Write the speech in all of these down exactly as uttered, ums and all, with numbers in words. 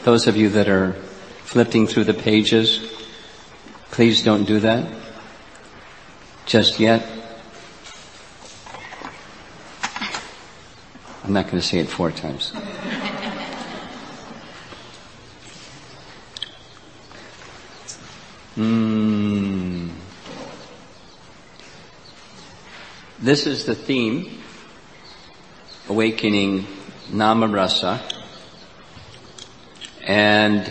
those of you that are flipping through the pages, please don't do that just yet. I'm not going to say it four times. Mm. This is the theme, Awakening Namarasa, and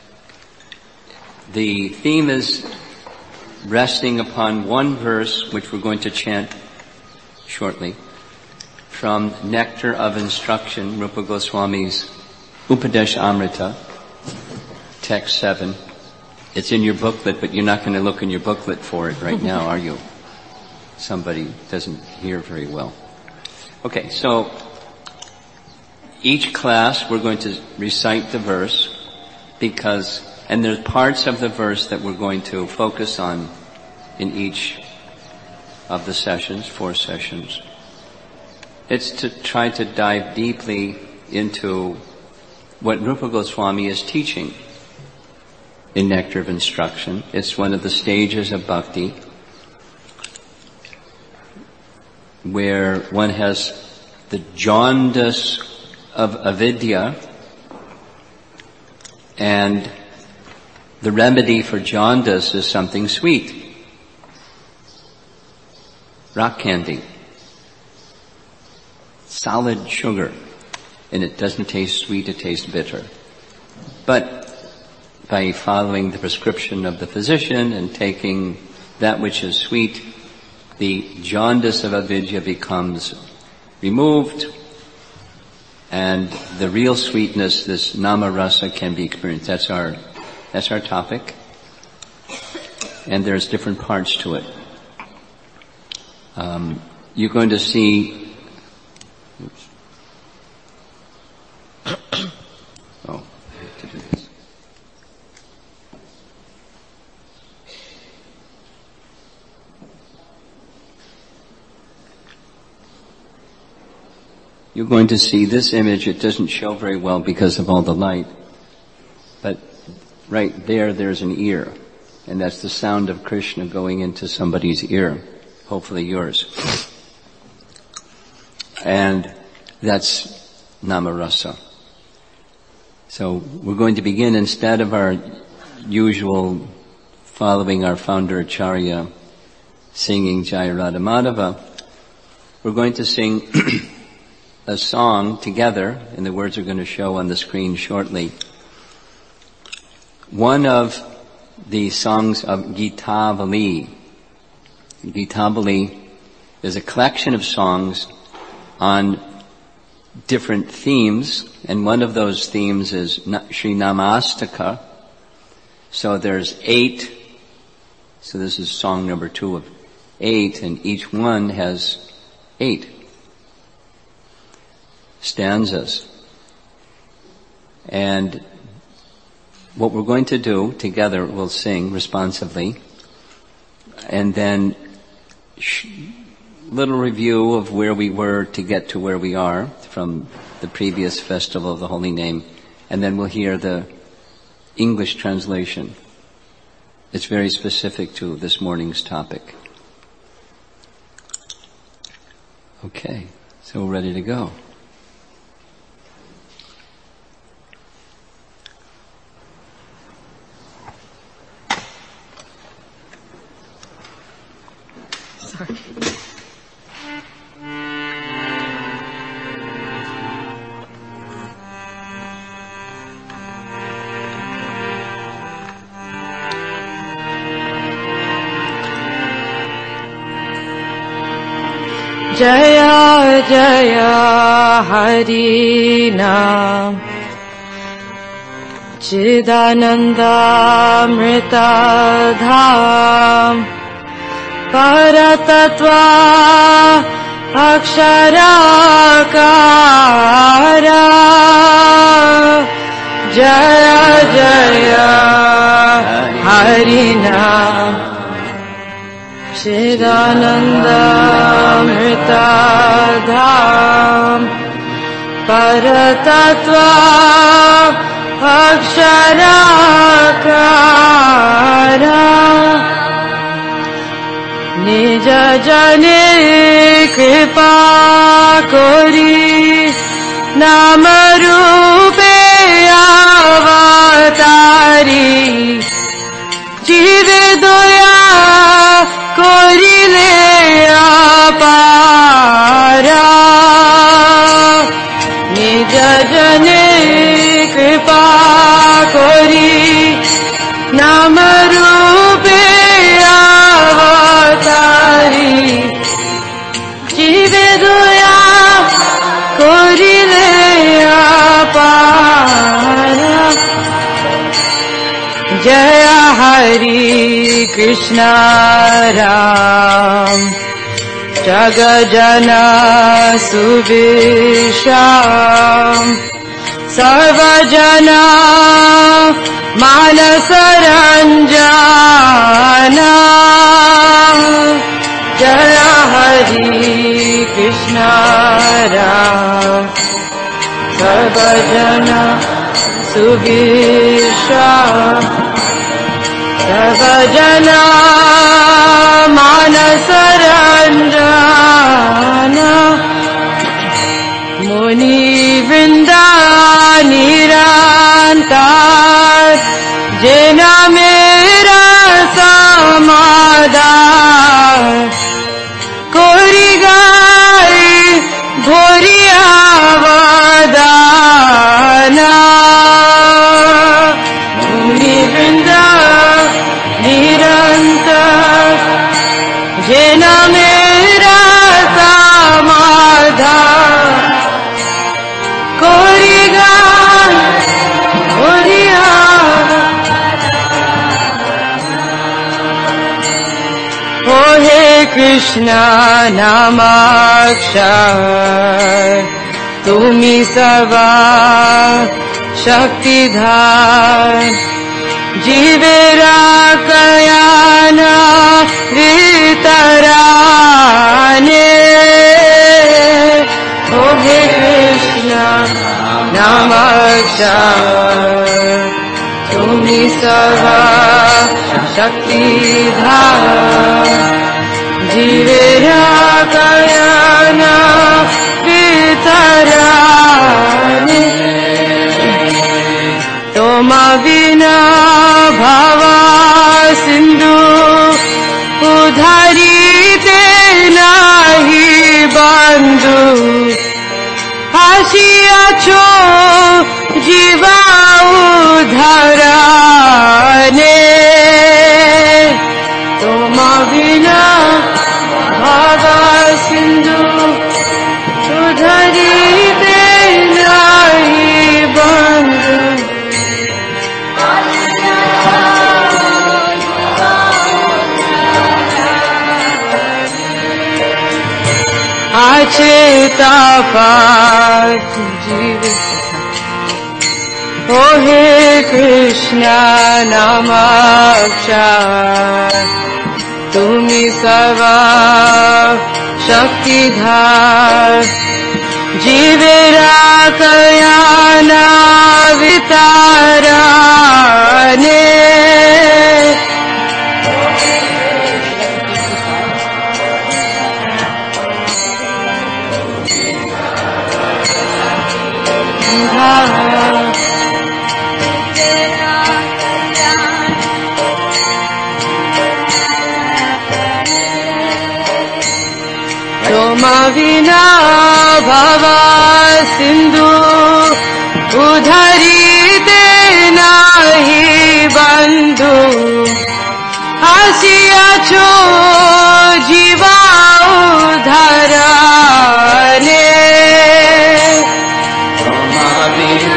the theme is resting upon one verse, which we're going to chant shortly, from Nectar of Instruction, Rupa Goswami's Upadesh Amrita, text seven. It's in your booklet, but you're not going to look in your booklet for it right now, are you? Somebody doesn't hear very well. Okay, so each class we're going to recite the verse because, and there's parts of the verse that we're going to focus on in each of the sessions, four sessions. It's to try to dive deeply into what Rupa Goswami is teaching in Nectar of Instruction. It's one of the stages of bhakti where one has the jaundice of avidya, and the remedy for jaundice is something sweet. Rock candy. Solid sugar. And it doesn't taste sweet, it tastes bitter. But by following the prescription of the physician and taking that which is sweet, the jaundice of avidya becomes removed, and the real sweetness, this namarasa, can be experienced. That's our, that's our topic. And there's different parts to it. Um, you're going to see, oops. Oh, I have to do this. You're going to see this image. It doesn't show very well because of all the light. But right there, there's an ear. And that's the sound of Krishna going into somebody's ear. Hopefully yours. And that's Namarasa. So we're going to begin, instead of our usual following our founder Acharya singing Jaya Radha Madhava, we're going to sing a song together, and the words are going to show on the screen shortly. One of the songs of Geetavali. Geetavali is a collection of songs on different themes, and one of those themes is Sri Namastaka. So there's eight, so this is song number two of eight, and each one has eight stanzas. And what we're going to do together, we'll sing responsively, and then sh- little review of where we were to get to where we are from the previous Festival of the Holy Name, and then we'll hear the English translation. It's very specific to this morning's topic. Okay, so we're ready to go. Sorry. Jaya Jaya Hari Nam Chidananda Amrita Dham Paratatva Aksharakara Jaya Jaya Hari Nam Chidananda Amrita Dham Paratatva Aksharakara জনে কৃপা করি নাম রূপে অবতারি জীবে দয়া করিলে অপারা নিজ জনে কৃপা করি নাম রূপে অবতারি জীবে দয়া করিলে অপারা जय हरि कृष्ण राम जगजना सुविश्राम सर्वजना मानस रंजना जय हरि कृष्ण राम सर्वजना सुविश्राम सर्वजना मानस रंजना मुनि वृंदा निरंतर जिना मेरा समादान कोरी गाई भोरी आवदाना मुनि वृंदा निरंतर जिना मेरा समाधान कोरिगा कोरिया ओ हे कृष्ण नामाक्षर तुमी सर्वा शक्तिधार जीवेरा कयाना वितराने ओ हे कृष्ण नामाक्षर तुमी सर्वा शक्तिधार जीवेरा कयाना वितराने तोमा विना भावा सिंधु उधारी ते नाही बंधु हासिया छो जीवा उधाराने तोमा विना भावा सिंधु उधारी ते नाही बंधु आचेता पाठ जीवित ओ हे कृष्ण नामाक्षर तुमी सर्वा शक्तिधार जीवेरा कयाना विताराने तोमा विना भवा सिंधु उधारी दे नाही बंधु हासिया छो जीवा उधाराने तोमा विना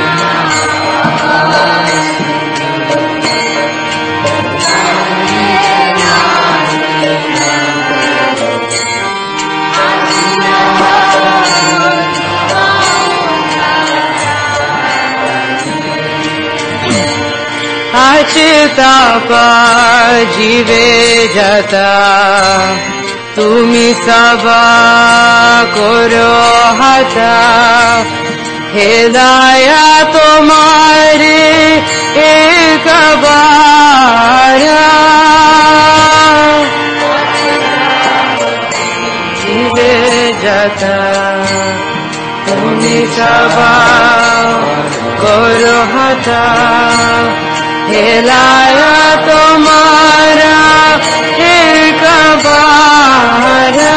आचेता पा जीवे जाता तुमी सबा करो हाथा हे दया तुम्हारे एक बार sabha karo hata hilaya tumhara ek baara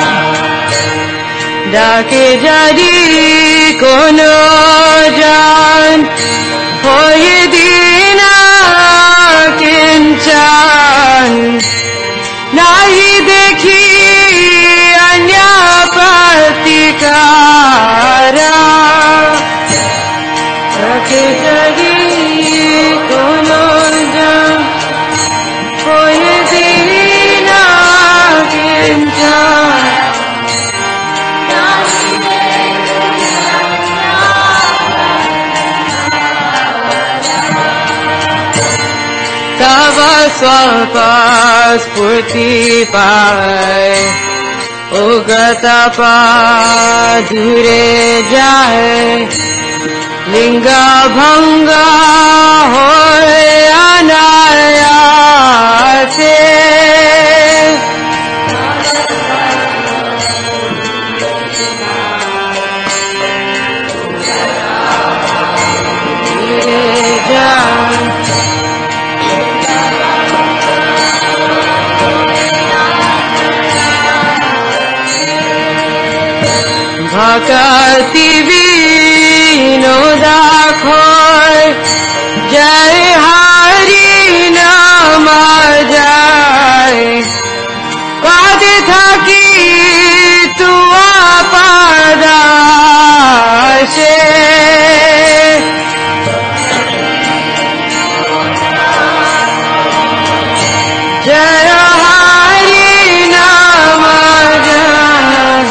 ডাকে জারি কোনো জান হয়ে দিনা কিঞ্চন নাহি দেখি অন্য প্রতিকারা ডাকে জারি কোনো জান হয়ে দিনা কিঞ্চন तव स्वल्प स्फूर्ति पाए उगत दूरे जाए लिंग भंग होए अनायासे भक्ति विनोदा खोय जय हरि नाम जाय पद थकी तुआ पदाशे जय हरि नाम जाय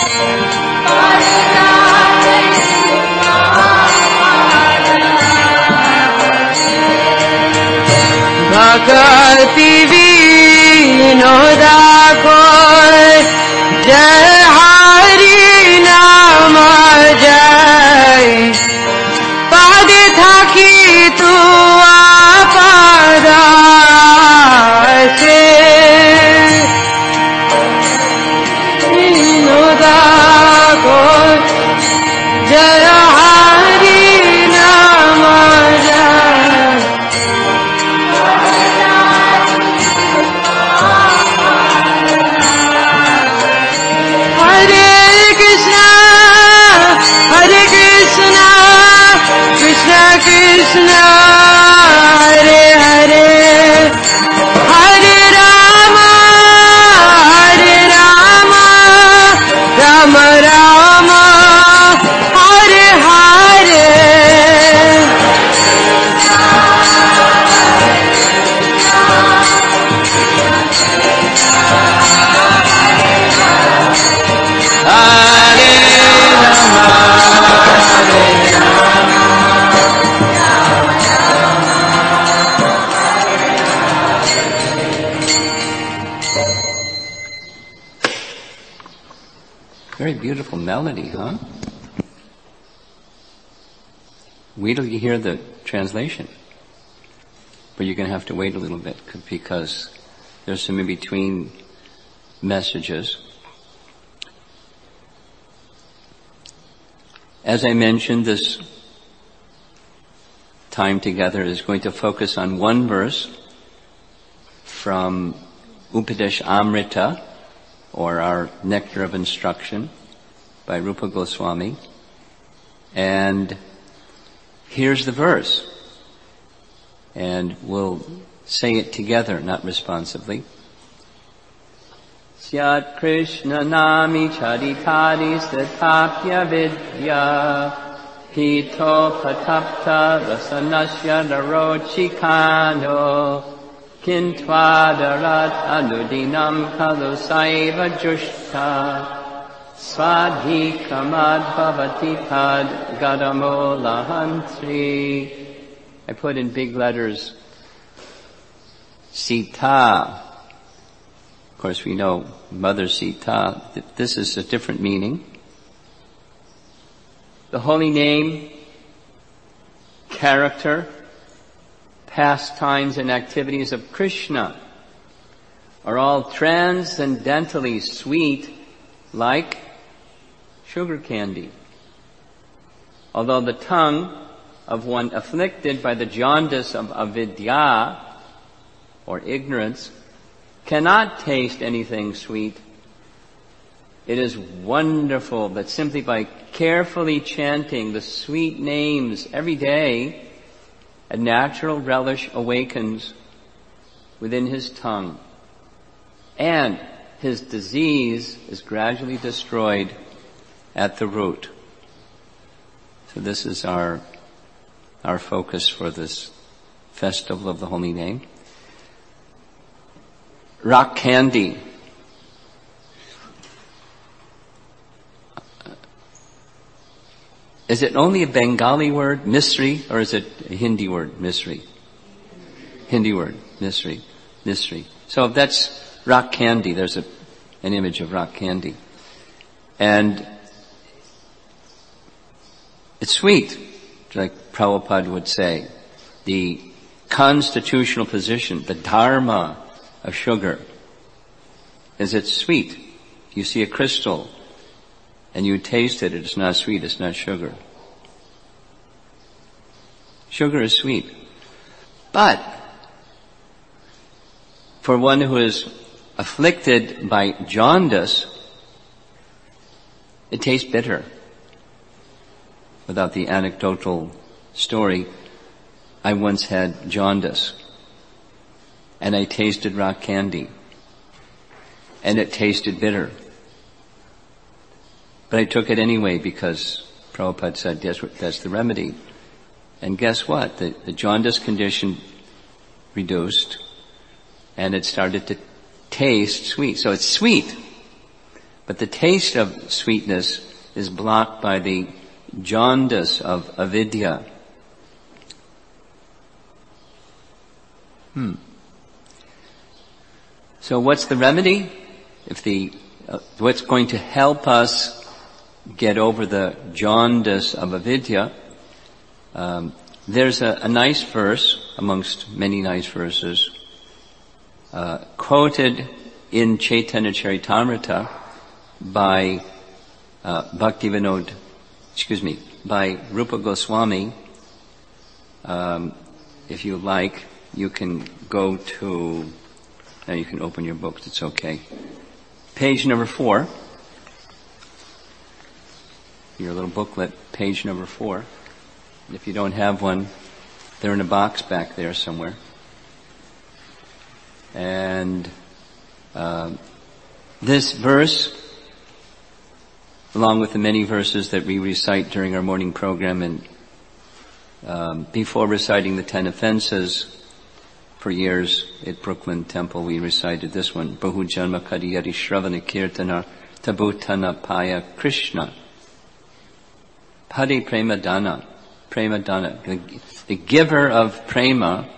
भक्ति विनोदा खोय जय हरि नाम जाय पद थकी तुआ पदाशे विनोदा खोय जय हरि नाम जाय Krishna Hare Hare Hare Rama Hare Rama Rama Rama Hare Hare Hare Rama Very beautiful melody, huh? Wait till you hear the translation. But you're going to have to wait a little bit because there's some in-between messages. As I mentioned, this time together is going to focus on one verse from Upadesh Amrita, or our Nectar of Instruction by Rupa Goswami. And here's the verse. And we'll say it together, not responsively. Syat Krishna Nami Charitari Statapya Vidya Hito Patapta Rasanasya Narochikano Kintwadarat Anudinam Kalu Saiva Jushta Swadhikamad Bhavati Pad Gadamo Lahantri. I put in big letters Sita. Of course we know Mother Sita. This is a different meaning. The holy name, character, pastimes and activities of Krishna are all transcendently sweet like sugar candy. although the tongue of one afflicted by the jaundice of avidya, or ignorance, cannot taste anything sweet, it is wonderful that simply by carefully chanting the sweet names every day, a natural relish awakens within his tongue, and his disease is gradually destroyed at the root. So this is our our focus for this festival of the Holy Name. Rock candy. Is it only a Bengali word, misri, or is it a Hindi word, misri? Hindi word, misri, misri. So that's rock candy. There's a, an image of rock candy. And it's sweet, like Prabhupada would say. The constitutional position, the dharma of sugar is it's sweet. If you see a crystal and you taste it, it's not sweet, it's not sugar. Sugar is sweet. But for one who is afflicted by jaundice, it tastes bitter. Without the anecdotal story, I once had jaundice, and I tasted rock candy, and it tasted bitter. But I took it anyway because Prabhupada said, yes, that's the remedy. And guess what? The, the jaundice condition reduced, and it started to taste sweet. So it's sweet, but the taste of sweetness is blocked by the jaundice of avidya. Hmm. So what's the remedy? If the uh, what's going to help us get over the jaundice of avidya? Um, there's a, a nice verse amongst many nice verses uh, quoted in Chaitanya Charitamrita by uh, Bhaktivinoda, excuse me, by Rupa Goswami. Um, if you like, you can go to. Now you can open your books. It's okay. Page number four. Your little booklet, page number four. If you don't have one, they're in a box back there somewhere. And uh, this verse, along with the many verses that we recite during our morning program and um, before reciting the ten offenses, for years at Brooklyn Temple we recited this one, Bahu Janma Kadiyari Shravana Kirtana Tabutana Paya Krishna Padi Prema Dana, Prema Dana, the, the giver of prema.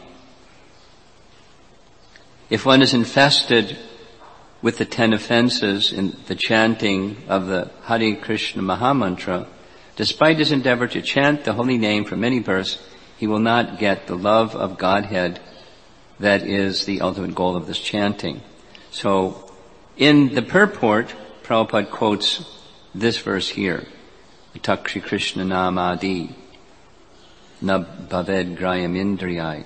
If one is infested with the ten offenses in the chanting of the Hare Krishna Mahamantra, despite his endeavor to chant the holy name for many births, he will not get the love of Godhead that is the ultimate goal of this chanting. So, in the purport, Prabhupada quotes this verse here. Takshri Krishna Namadi Na Bhaved Grayam Indriyai.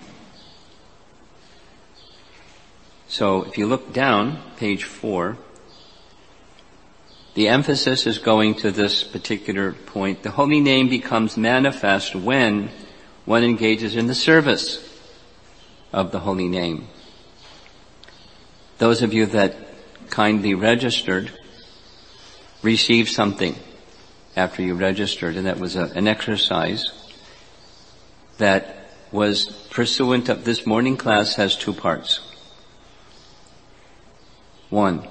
So if you look down, page four, the emphasis is going to this particular point. The holy name becomes manifest when one engages in the service of the holy name. Those of you that kindly registered received something after you registered, and that was a, an exercise that was pursuant of this morning class has two parts. One,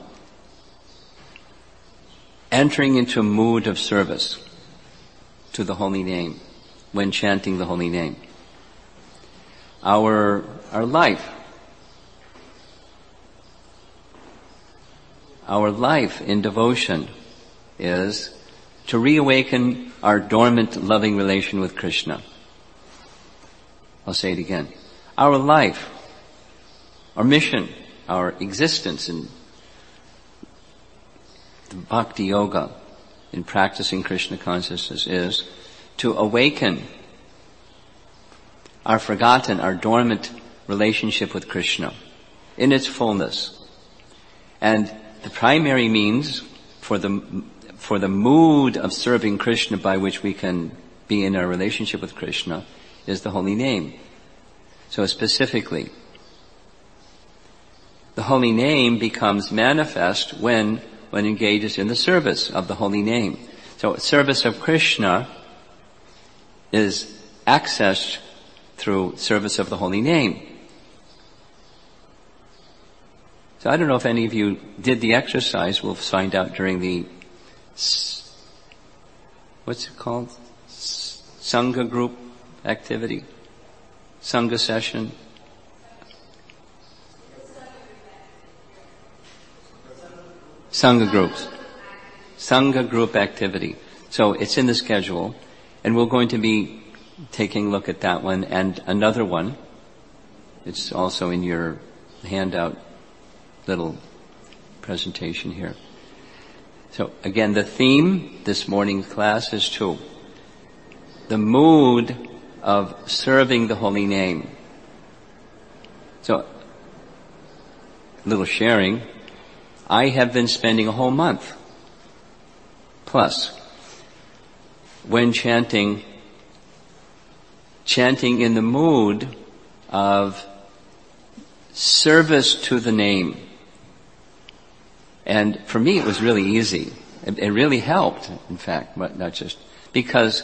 entering into a mood of service to the holy name when chanting the holy name. Our, our life, our life in devotion is to reawaken our dormant loving relation with Krishna. I'll say it again. Our life, our mission, our existence in the Bhakti Yoga, in practicing Krishna consciousness, is to awaken our forgotten, our dormant relationship with Krishna in its fullness. And the primary means for the for the mood of serving Krishna by which we can be in our relationship with Krishna is the holy name. So specifically, the holy name becomes manifest when one engages in the service of the holy name. So service of Krishna is accessed through service of the holy name. So I don't know if any of you did the exercise. We'll find out during the, what's it called? Sangha group activity? Sangha session? Sangha groups. Sangha group activity. So it's in the schedule, and we're going to be taking a look at that one and another one. It's also in your handout little presentation here. So again, the theme this morning's class is to the mood of serving the holy name. So, a little sharing. I have been spending a whole month plus when chanting, chanting in the mood of service to the name. And for me it was really easy. It, it really helped, in fact, but not just because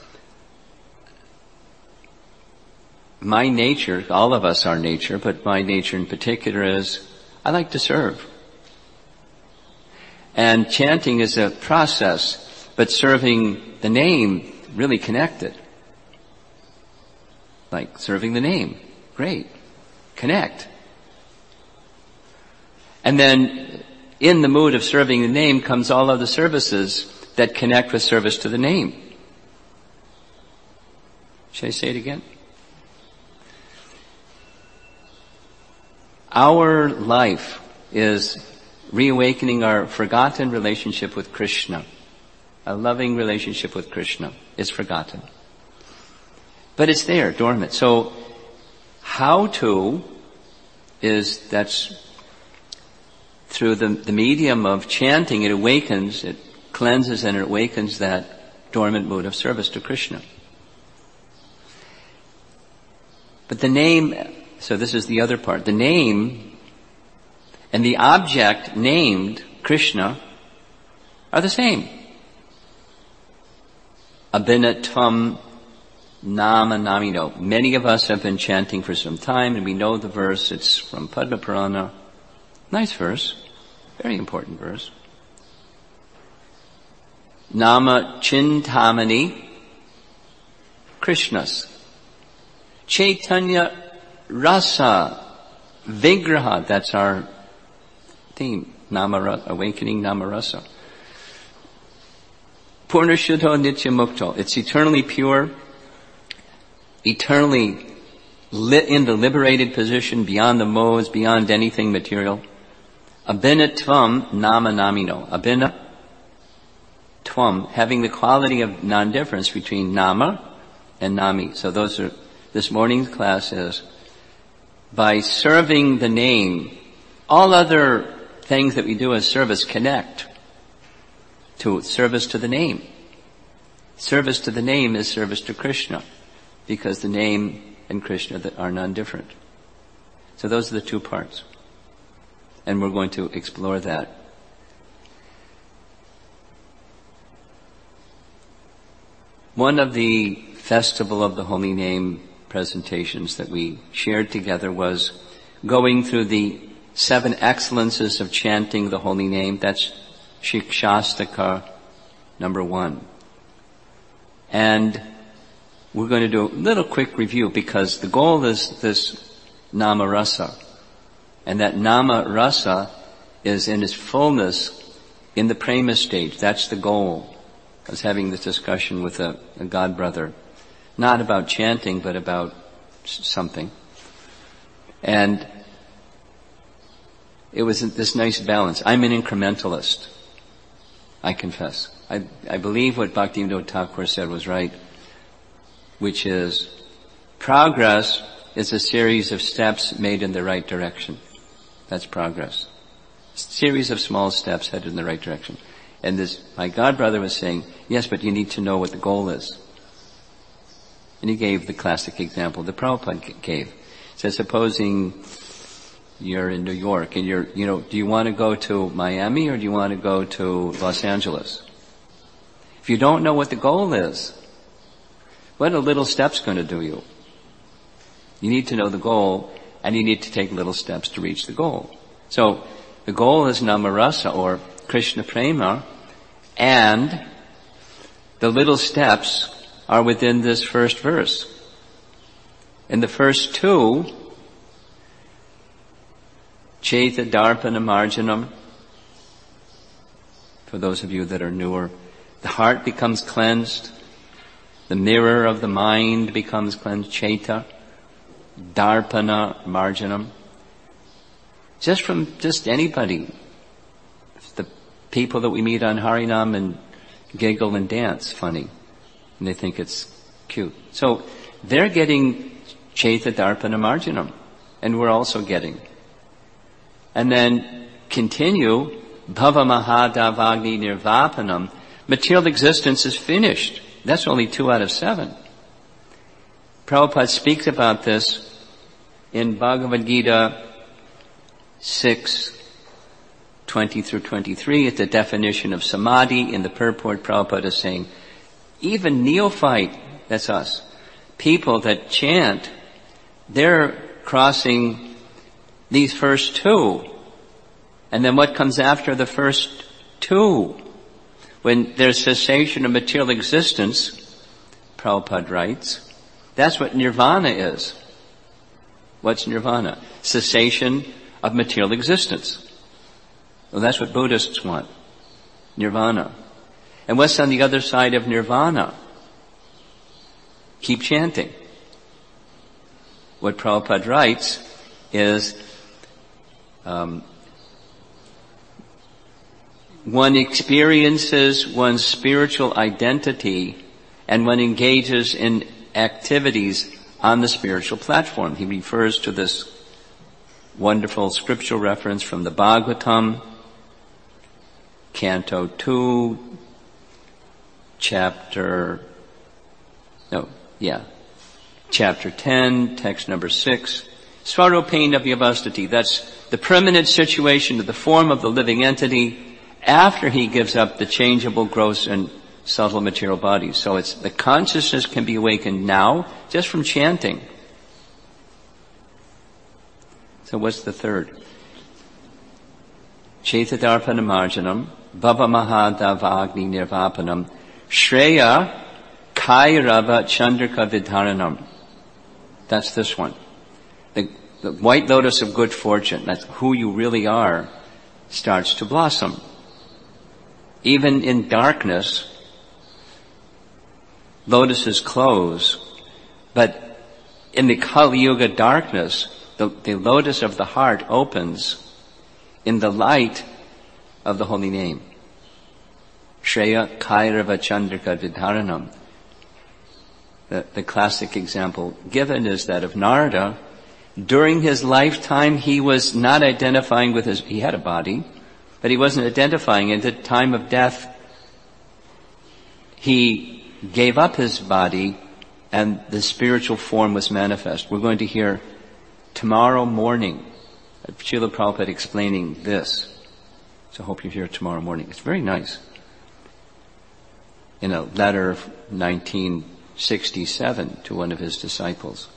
my nature, all of us are nature, but my nature in particular is I like to serve. And chanting is a process, but serving the name really connected. Like serving the name. Great. Connect. And then in the mood of serving the name comes all other services that connect with service to the name. Should I say it again? Our life is reawakening our forgotten relationship with Krishna. A loving relationship with Krishna is forgotten. But it's there, dormant. So, how to is, that's through the, the medium of chanting, it awakens, it cleanses and it awakens that dormant mood of service to Krishna. But the name, so this is the other part, the name and the object named Krishna are the same. Abhinatvam nama namino. Many of us have been chanting for some time and we know the verse. It's from Padma Purana. Nice verse. Very important verse. Nama Chintamani Krishnas. Chaitanya Rasa Vigraha. That's our theme. Nama, awakening Nama Rasa. Purnashuddho Nitya Mukto. It's eternally pure, eternally lit in the liberated position, beyond the modes, beyond anything material. Abhinatvam nama namino. Abhina tvam, having the quality of non-difference between nama and nami. So those are, this morning's class is, by serving the name, all other things that we do as service connect to service to the name. Service to the name is service to Krishna, because the name and Krishna are non-different. So those are the two parts. And we're going to explore that. One of the Festival of the Holy Name presentations that we shared together was going through the seven excellences of chanting the holy name. That's Shikshastaka number one. And we're going to do a little quick review because the goal is this Nama Rasa. And that Nama Rasa is in its fullness in the Prema stage. That's the goal. I was having this discussion with a, a god brother. Not about chanting, but about something. And it was this nice balance. I'm an incrementalist, I confess. I, I believe what Bhaktivinoda Thakur said was right. which is progress is a series of steps made in the right direction. That's progress. A series of small steps headed in the right direction. And this, my godbrother was saying, yes, but you need to know what the goal is. And he gave the classic example that Prabhupada gave. He said, supposing you're in New York and you're, you know, do you want to go to Miami or do you want to go to Los Angeles? If you don't know what the goal is, what are little steps going to do you? You need to know the goal, and you need to take little steps to reach the goal. So, the goal is Namarasa, or Krishna Prema, and the little steps are within this first verse. In the first two, Chaita Darpana Marjanam, for those of you that are newer, the heart becomes cleansed, the mirror of the mind becomes cleansed, Chaita, Darpana Marjanam. Just from just anybody, the people that we meet on Harinam and giggle and dance funny, and they think it's cute. So they're getting Chaita Darpana Marjanam, and we're also getting. And then continue, Bhava Mahadavagni Nirvapanam. Material existence is finished. That's only two out of seven. Prabhupada speaks about this in Bhagavad Gita six, twenty through twenty-three. It's the definition of samadhi. In the purport, Prabhupada is saying, even neophyte, that's us, people that chant, they're crossing these first two. And then what comes after the first two? When there's cessation of material existence, Prabhupada writes, that's what nirvana is. What's nirvana? Cessation of material existence. Well, that's what Buddhists want. Nirvana. And what's on the other side of nirvana? Keep chanting. What Prabhupada writes is, um, one experiences one's spiritual identity and one engages in activities on the spiritual platform. He refers to this wonderful scriptural reference from the Bhagavatam, Canto two, chapter, no, yeah, chapter ten, text number six, Svarupena Vyavastati. That's the permanent situation of the form of the living entity after he gives up the changeable, gross, and subtle material bodies. So it's the consciousness can be awakened now just from chanting. So what's the third? Chaitadarpana marjanam, bhava mahadavagni nirvapanam, shreya kairava chandrika vidharanam. That's this one. The, the white lotus of good fortune, that's who you really are, starts to blossom. Even in darkness, lotuses close, but in the Kali Yuga darkness, the, the lotus of the heart opens in the light of the holy name. Shreya Kairava Chandrika Vidharanam. The, the classic example given is that of Narada. During his lifetime, he was not identifying with his, he had a body, but he wasn't identifying. At the time of death, he gave up his body and the spiritual form was manifest. We're going to hear tomorrow morning Srila Prabhupada explaining this. So I hope you're here tomorrow morning. It's very nice. In a letter of nineteen sixty-seven to one of his disciples.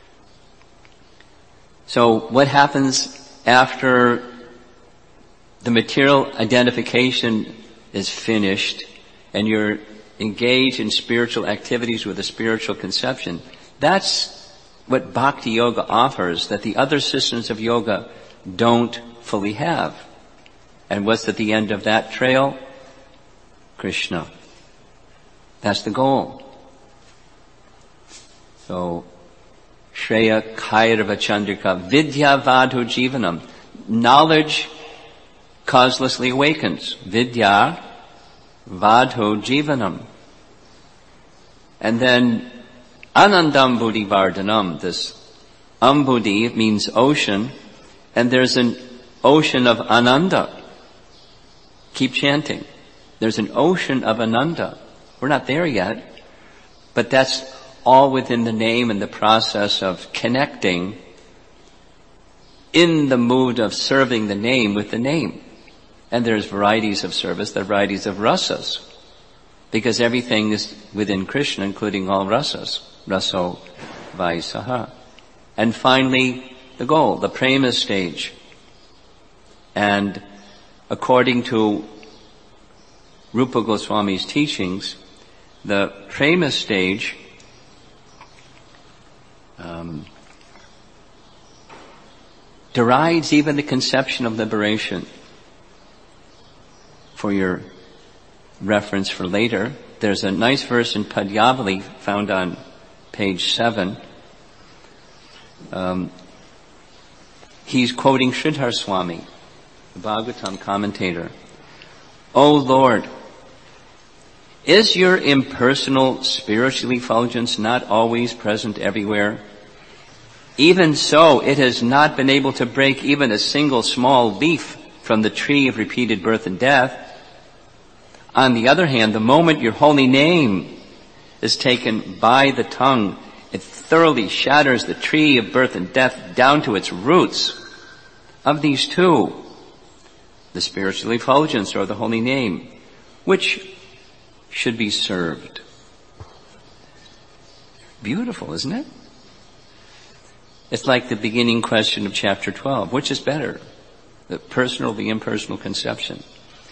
So what happens after the material identification is finished and you're engaged in spiritual activities with a spiritual conception? That's what Bhakti Yoga offers that the other systems of yoga don't fully have. And what's at the end of that trail? Krishna. That's the goal. So, Shreya Kairava Chandrika Vidya Vadhu Jivanam. Knowledge causelessly awakens. Vidya Vadhu Jivanam. And then Anandam Buddhi Vardhanam. This Ambudhi means ocean, and there's an ocean of Ananda. Keep chanting. There's an ocean of Ananda. We're not there yet, but that's all within the name and the process of connecting in the mood of serving the name with the name. And there's varieties of service, there are varieties of rasas, because everything is within Krishna, including all rasas. Raso Vaisaha. And finally, the goal, the prema stage. And according to Rupa Goswami's teachings, the prema stage um, derides even the conception of liberation. For your reference for later, there's a nice verse in Padyavali found on page seven. Um, he's quoting Sridhar Swami, the Bhagavatam commentator. O Lord, is your impersonal spiritual effulgence not always present everywhere? Even so, it has not been able to break even a single small leaf from the tree of repeated birth and death. On the other hand, the moment your holy name is taken by the tongue, it thoroughly shatters the tree of birth and death down to its roots. Of these two, the spiritual effulgence or the holy name, which should be served? Beautiful, isn't it? It's like the beginning question of chapter twelve. Which is better? The personal, the impersonal conception.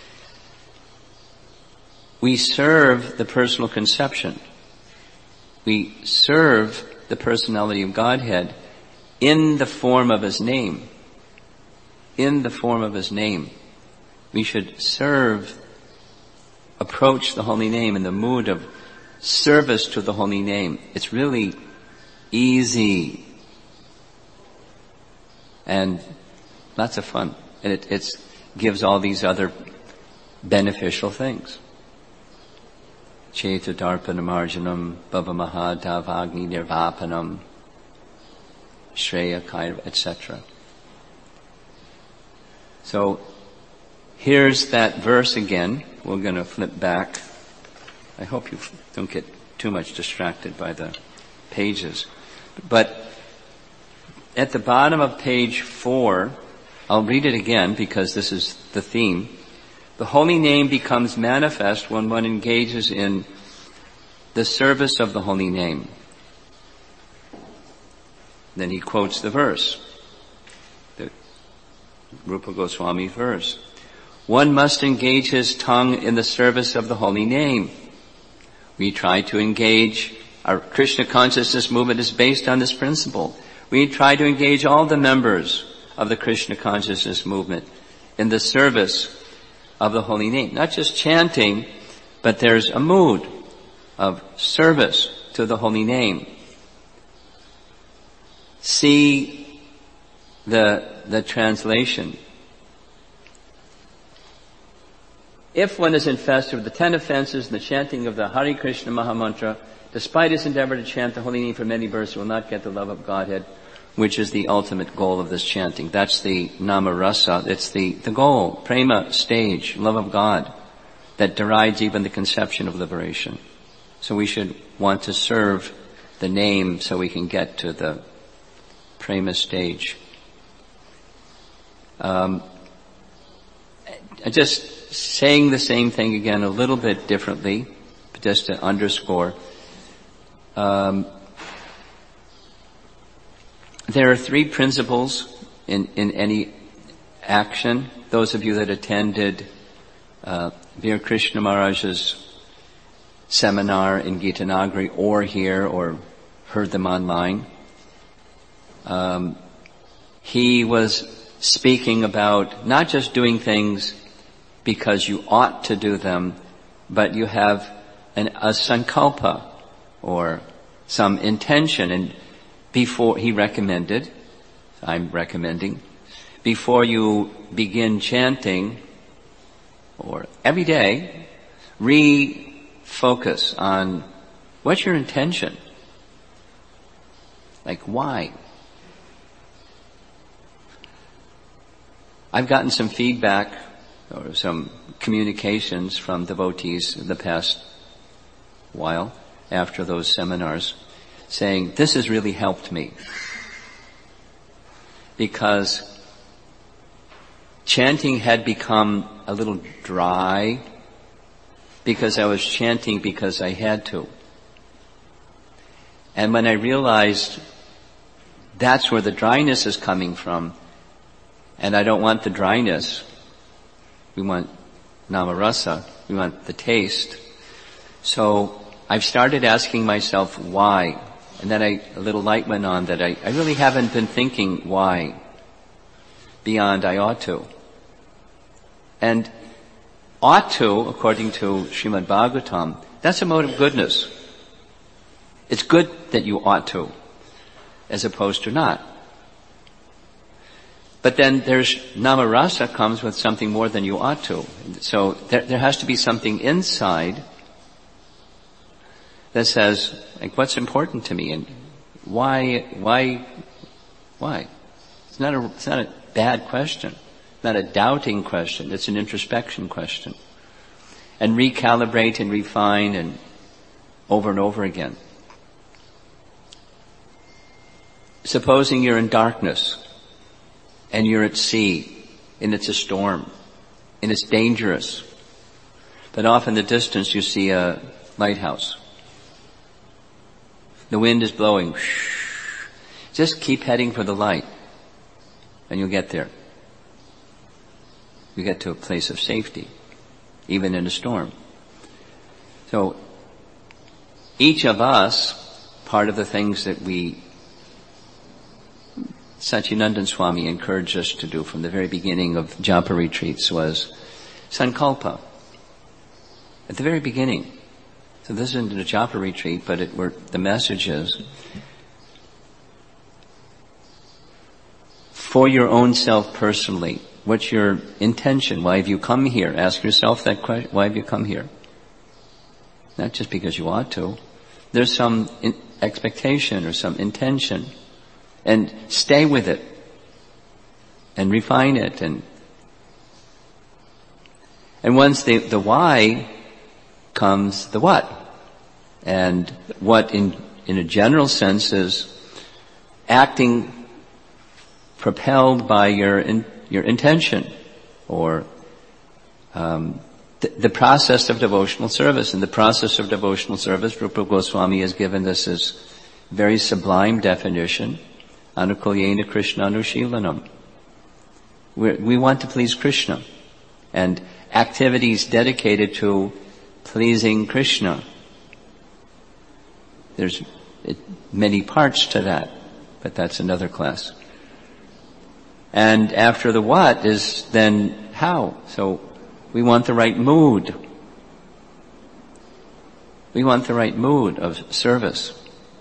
We serve the personal conception. We serve the personality of Godhead in the form of His name. In the form of His name. We should serve, approach the holy name in the mood of service to the holy name. It's really easy and lots of fun. And it it's, gives all these other beneficial things. Cheta Darpanam Arjanam, Bhava Mahadav Agni Nirvapanam, Shreya Kaira, et cetera. So, here's that verse again. We're going to flip back. I hope you don't get too much distracted by the pages. But at the bottom of page four, I'll read it again because this is the theme. The holy name becomes manifest when one engages in the service of the holy name. Then he quotes the verse, the Rupa Goswami verse. One must engage his tongue in the service of the holy name. We try to engage, our Krishna consciousness movement is based on this principle. We try to engage all the members of the Krishna consciousness movement in the service of the holy name. Not just chanting, but there's a mood of service to the holy name. See the, the translation. If one is infested with the ten offenses and the chanting of the Hare Krishna Mahamantra, despite his endeavor to chant the holy name for many verses, will not get the love of Godhead, which is the ultimate goal of this chanting. That's the nama rasa. It's the, the goal, prema stage, love of God, that derides even the conception of liberation. So we should want to serve the name so we can get to the prema stage. Um, just saying the same thing again a little bit differently, just to underscore. Um, There are three principles in, in any action. Those of you that attended uh, Veer Krishna Maharaj's seminar in Gitanagari or here or heard them online, um, he was speaking about not just doing things because you ought to do them, but you have an, a sankalpa or some intention. And before, he recommended, I'm recommending, before you begin chanting, or every day, refocus on what's your intention. Like, why? I've gotten some feedback or some communications from devotees in the past while after those seminars saying, this has really helped me. Because chanting had become a little dry because I was chanting because I had to. And when I realized that's where the dryness is coming from, and I don't want the dryness, we want namarasa, we want the taste. So I've started asking myself why. And then I, a little light went on that I, I really haven't been thinking why beyond I ought to. And ought to, according to Srimad Bhagavatam, that's a mode of goodness. It's good that you ought to, as opposed to not. But then there's namarasa comes with something more than you ought to. So there, there has to be something inside that says, like, what's important to me and why, why, why? It's not a, it's not a bad question. It's not a doubting question. It's an introspection question. And recalibrate and refine and over and over again. Supposing you're in darkness and you're at sea and it's a storm and it's dangerous, but off in the distance you see a lighthouse. The wind is blowing. Just keep heading for the light and you'll get there. You get to a place of safety, even in a storm. So each of us, part of the things that we, Satyanandan Swami encouraged us to do from the very beginning of japa retreats was sankalpa. At the very beginning. So this isn't a japa retreat, but it were, the message is, for your own self personally, what's your intention? Why have you come here? Ask yourself that question. Why have you come here? Not just because you ought to. There's some in- expectation or some intention. And stay with it. And refine it. And and once the, the why comes the what. And what in, in a general sense is acting propelled by your in, your intention or um, th- the process of devotional service. In the process of devotional service, Rupa Goswami has given us this very sublime definition, Anukulyena Krishna Anushilanam. We're, we want to please Krishna. And activities dedicated to pleasing Krishna. There's it, many parts to that, but that's another class. And after the what is then how. So we want the right mood. We want the right mood of service.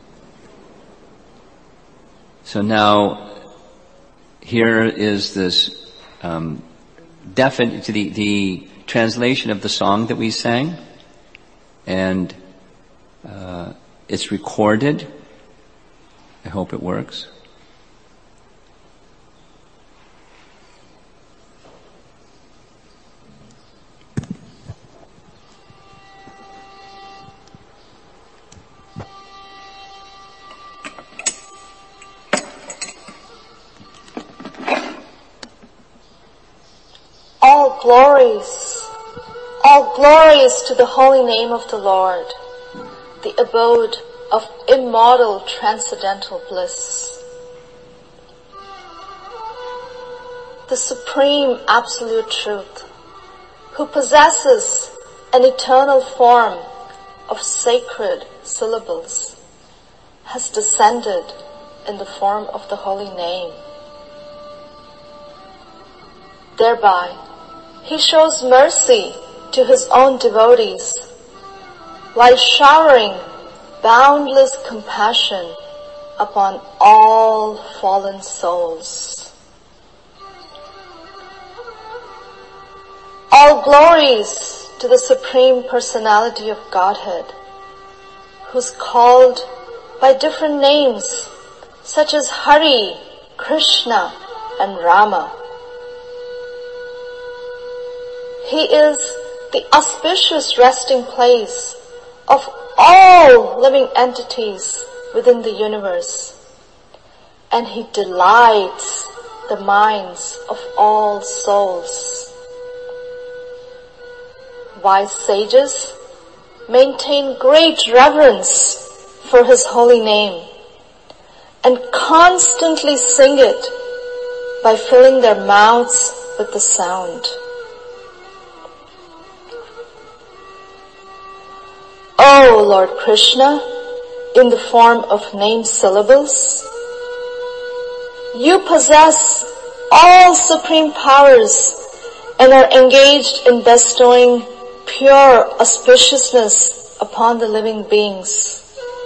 So now here is this um, definite the, the translation of the song that we sang, and uh, it's recorded. I hope it works. All glories, all glories to the holy name of the Lord, the abode of immortal transcendental bliss. The supreme absolute truth, who possesses an eternal form of sacred syllables, has descended in the form of the holy name. Thereby, he shows mercy to his own devotees, while showering boundless compassion upon all fallen souls. All glories to the Supreme Personality of Godhead, who's called by different names such as Hari, Krishna, and Rama. He is the auspicious resting place of all living entities within the universe, and He delights the minds of all souls. Wise sages maintain great reverence for His holy name and constantly sing it by filling their mouths with the sound. O Lord Krishna, in the form of name syllables, You possess all supreme powers and are engaged in bestowing pure auspiciousness upon the living beings.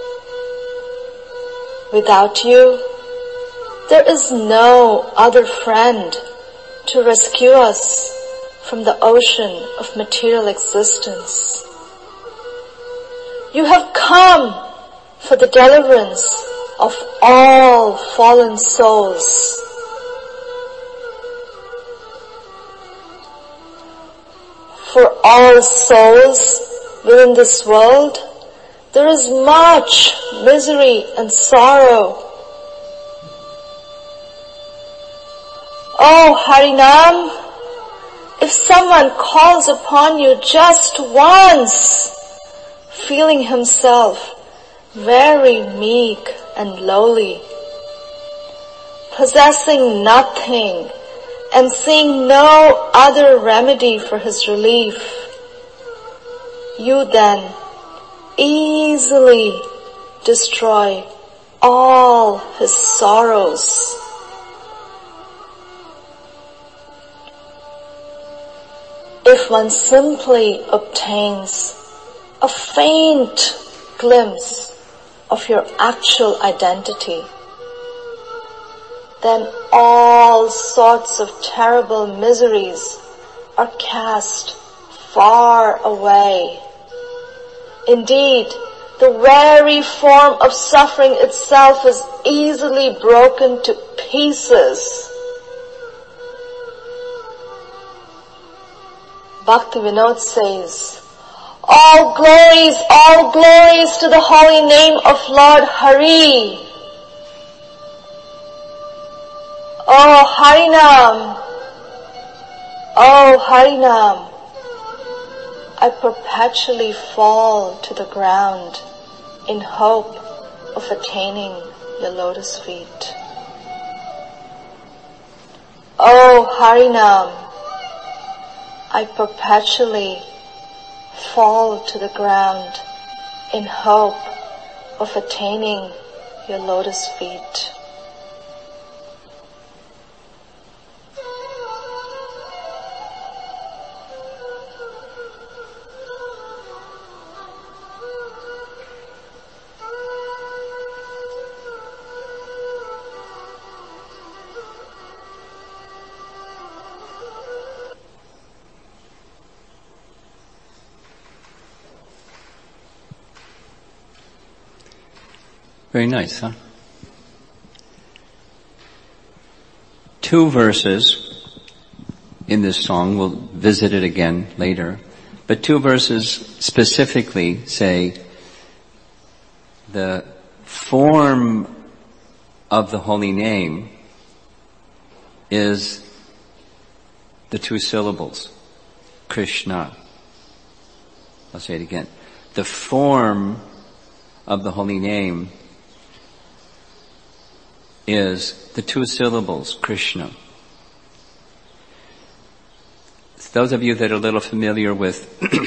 Without You, there is no other friend to rescue us from the ocean of material existence. You have come for the deliverance of all fallen souls. For all souls within this world, there is much misery and sorrow. Oh Harinam, if someone calls upon You just once, feeling himself very meek and lowly, possessing nothing and seeing no other remedy for his relief, You then easily destroy all his sorrows. If one simply obtains a faint glimpse of your actual identity, then all sorts of terrible miseries are cast far away. Indeed, the very form of suffering itself is easily broken to pieces. Bhaktivinoda says, All glories, all glories to the holy name of Lord Hari. Oh Harinam, oh Harinam, I perpetually fall to the ground in hope of attaining Your lotus feet. Oh Harinam, I perpetually fall to the ground in hope of attaining Your lotus feet. Very nice, huh? Two verses in this song, we'll visit it again later, but two verses specifically say the form of the holy name is the two syllables, Krishna. I'll say it again. The form of the holy name is the two syllables, Krishna. Those of you that are a little familiar with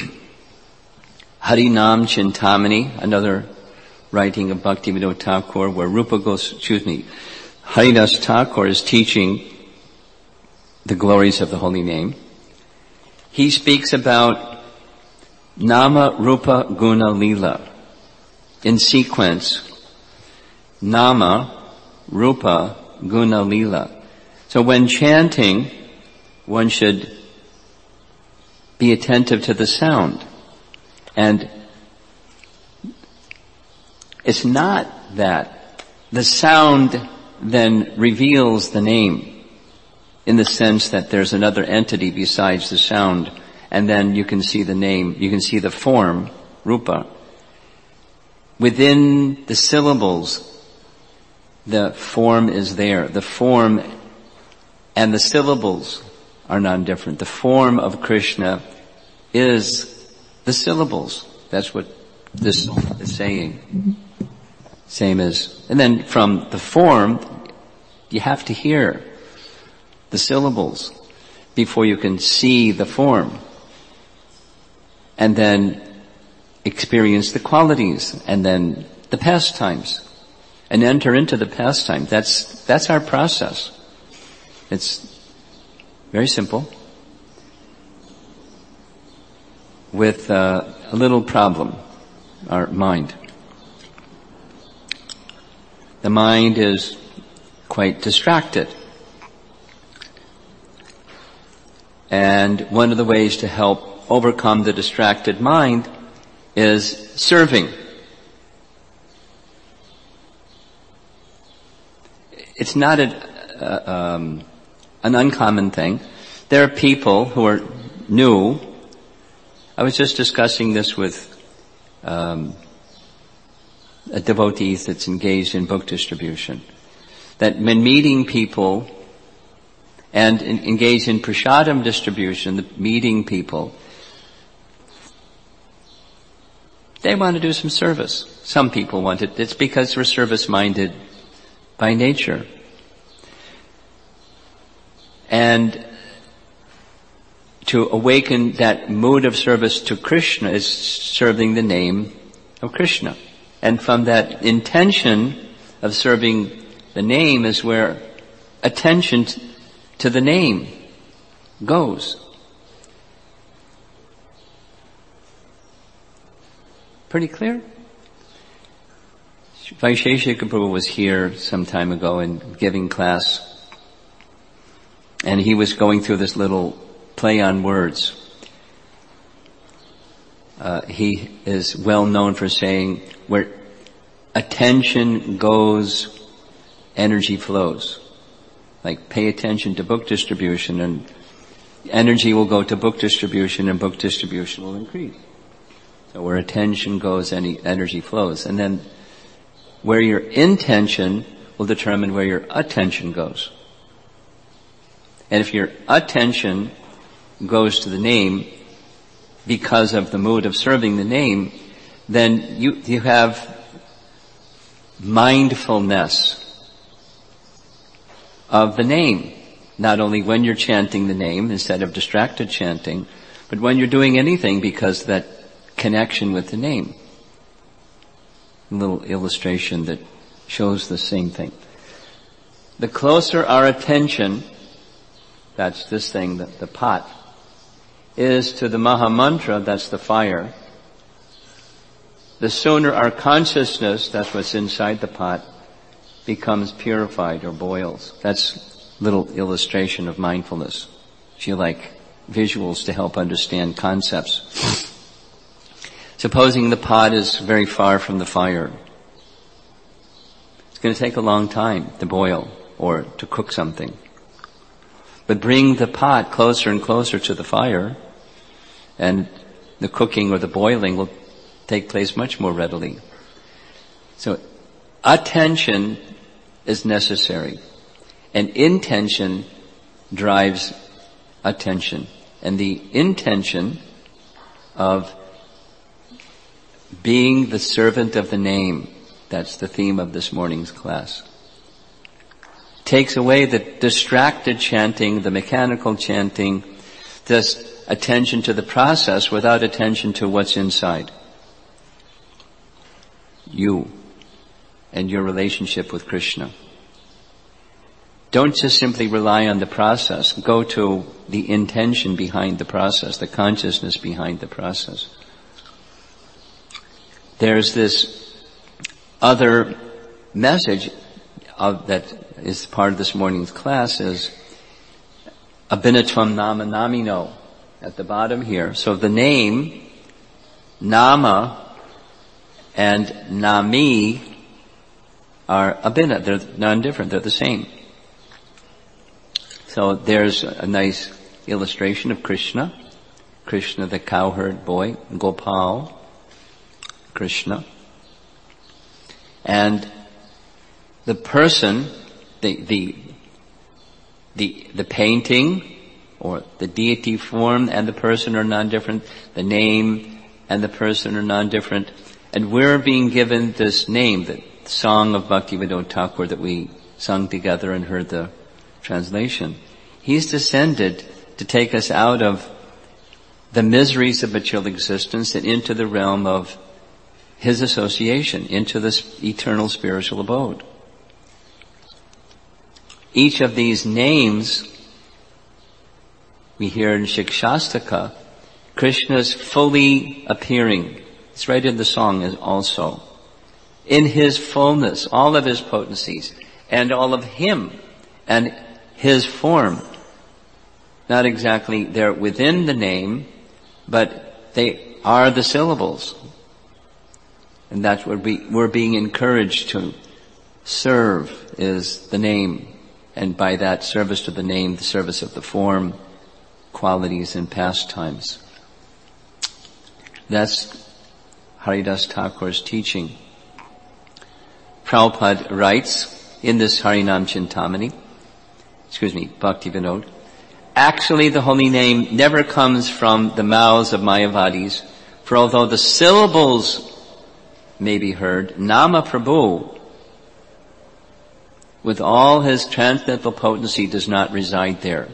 Harinam Chintamani, another writing of Bhaktivinoda Thakur, where Rupa Gos, excuse me, Haridas Thakur is teaching the glories of the holy name. He speaks about Nama Rupa Guna Lila. In sequence, Nama Rupa Guna Lila. So when chanting, one should be attentive to the sound. And it's not that the sound then reveals the name in the sense that there's another entity besides the sound, and then you can see the name, you can see the form, rupa. Within the syllables, the form is there. The form and the syllables are non-different. The form of Krishna is the syllables. That's what this is saying. Same as, and then from the form, you have to hear the syllables before you can see the form. And then experience the qualities, and then the pastimes, and enter into the pastime. That's, that's our process. It's very simple, with uh, a little problem, our mind. The mind is quite distracted. And one of the ways to help overcome the distracted mind is serving. It's not a, uh, um, an uncommon thing. There are people who are new. I was just discussing this with um, a devotee that's engaged in book distribution. That when meeting people and in, engaged in prasadam distribution, the meeting people, they want to do some service. Some people want it. It's because we're service-minded by nature. And to awaken that mood of service to Krishna is serving the name of Krishna. And from that intention of serving the name is where attention to the name goes. Pretty clear? Vaisheshika Prabhu was here some time ago and giving class, and he was going through this little play on words. Uh, he is well known for saying, where attention goes, energy flows. Like, pay attention to book distribution, and energy will go to book distribution, and book distribution will increase. So where attention goes, any energy flows. And then where your intention will determine where your attention goes. And if your attention goes to the name because of the mood of serving the name, then you, you have mindfulness of the name. Not only when you're chanting the name instead of distracted chanting, but when you're doing anything because that connection with the name. A little illustration that shows the same thing. The closer our attention, that's this thing, the, the pot, is to the Maha Mantra, that's the fire, the sooner our consciousness, that's what's inside the pot, becomes purified or boils. That's a little illustration of mindfulness. If you like visuals to help understand concepts. Supposing the pot is very far from the fire. It's going to take a long time to boil or to cook something. But bring the pot closer and closer to the fire, and the cooking or the boiling will take place much more readily. So attention is necessary, and intention drives attention. And the intention of being the servant of the name, that's the theme of this morning's class, takes away the distracted chanting, the mechanical chanting, just attention to the process without attention to what's inside. You and your relationship with Krishna. Don't just simply rely on the process. Go to the intention behind the process, the consciousness behind the process. There's this other message of, that is part of this morning's class, is Abhinatvam Nama Namino at the bottom here. So the name, Nama, and Nami are abhinna. They're non-different. They're the same. So there's a nice illustration of Krishna. Krishna, the cowherd boy, Gopal, Krishna. And the person, the, the, the, the painting, or the deity form and the person are non-different. The name and the person are non-different. And we're being given this name, the song of Bhaktivinoda Thakur that we sung together and heard the translation. He's descended to take us out of the miseries of material existence and into the realm of his association, into this eternal spiritual abode. Each of these names we hear in Shikshastaka, Krishna's fully appearing. It's right in the song also. In his fullness, all of his potencies, and all of him, and his form. Not exactly there within the name, but they are the syllables. And that's what we, we're being encouraged to serve, is the name. And by that service to the name, the service of the form, qualities and pastimes. That's Haridas Thakur's teaching. Prabhupada writes in this Harinam Chintamani, excuse me, Bhaktivinoda, actually the holy name never comes from the mouths of Mayavadis, for although the syllables may be heard, Nama Prabhu, with all his transcendental potency, does not reside there.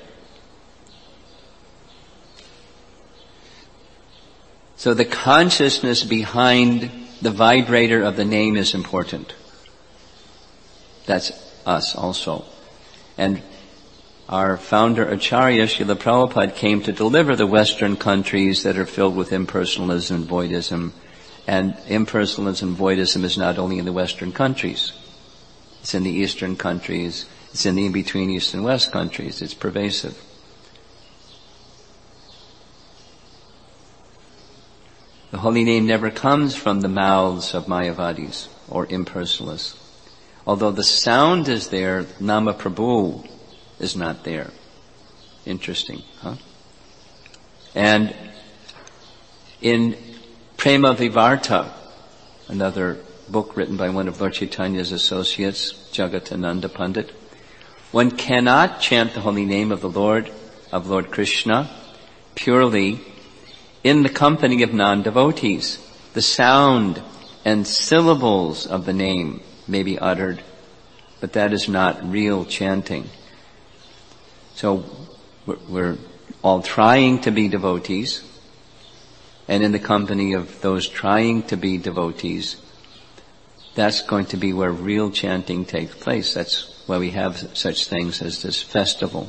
So the consciousness behind the vibrator of the name is important. That's us also. And our founder Acharya Srila Prabhupada came to deliver the Western countries that are filled with impersonalism and voidism. And impersonalism and voidism is not only in the Western countries. It's in the Eastern countries. It's in the in-between East and West countries. It's pervasive. The holy name never comes from the mouths of Mayavadis or impersonalists. Although the sound is there, Nama Prabhu is not there. Interesting, huh? And in Prema Vivarta, another book written by one of Lord Chaitanya's associates, Jagatananda Pandit, one cannot chant the holy name of the Lord, of Lord Krishna, purely in the company of non-devotees. The sound and syllables of the name may be uttered, but that is not real chanting. So we're all trying to be devotees, and in the company of those trying to be devotees, that's going to be where real chanting takes place. That's why we have such things as this festival.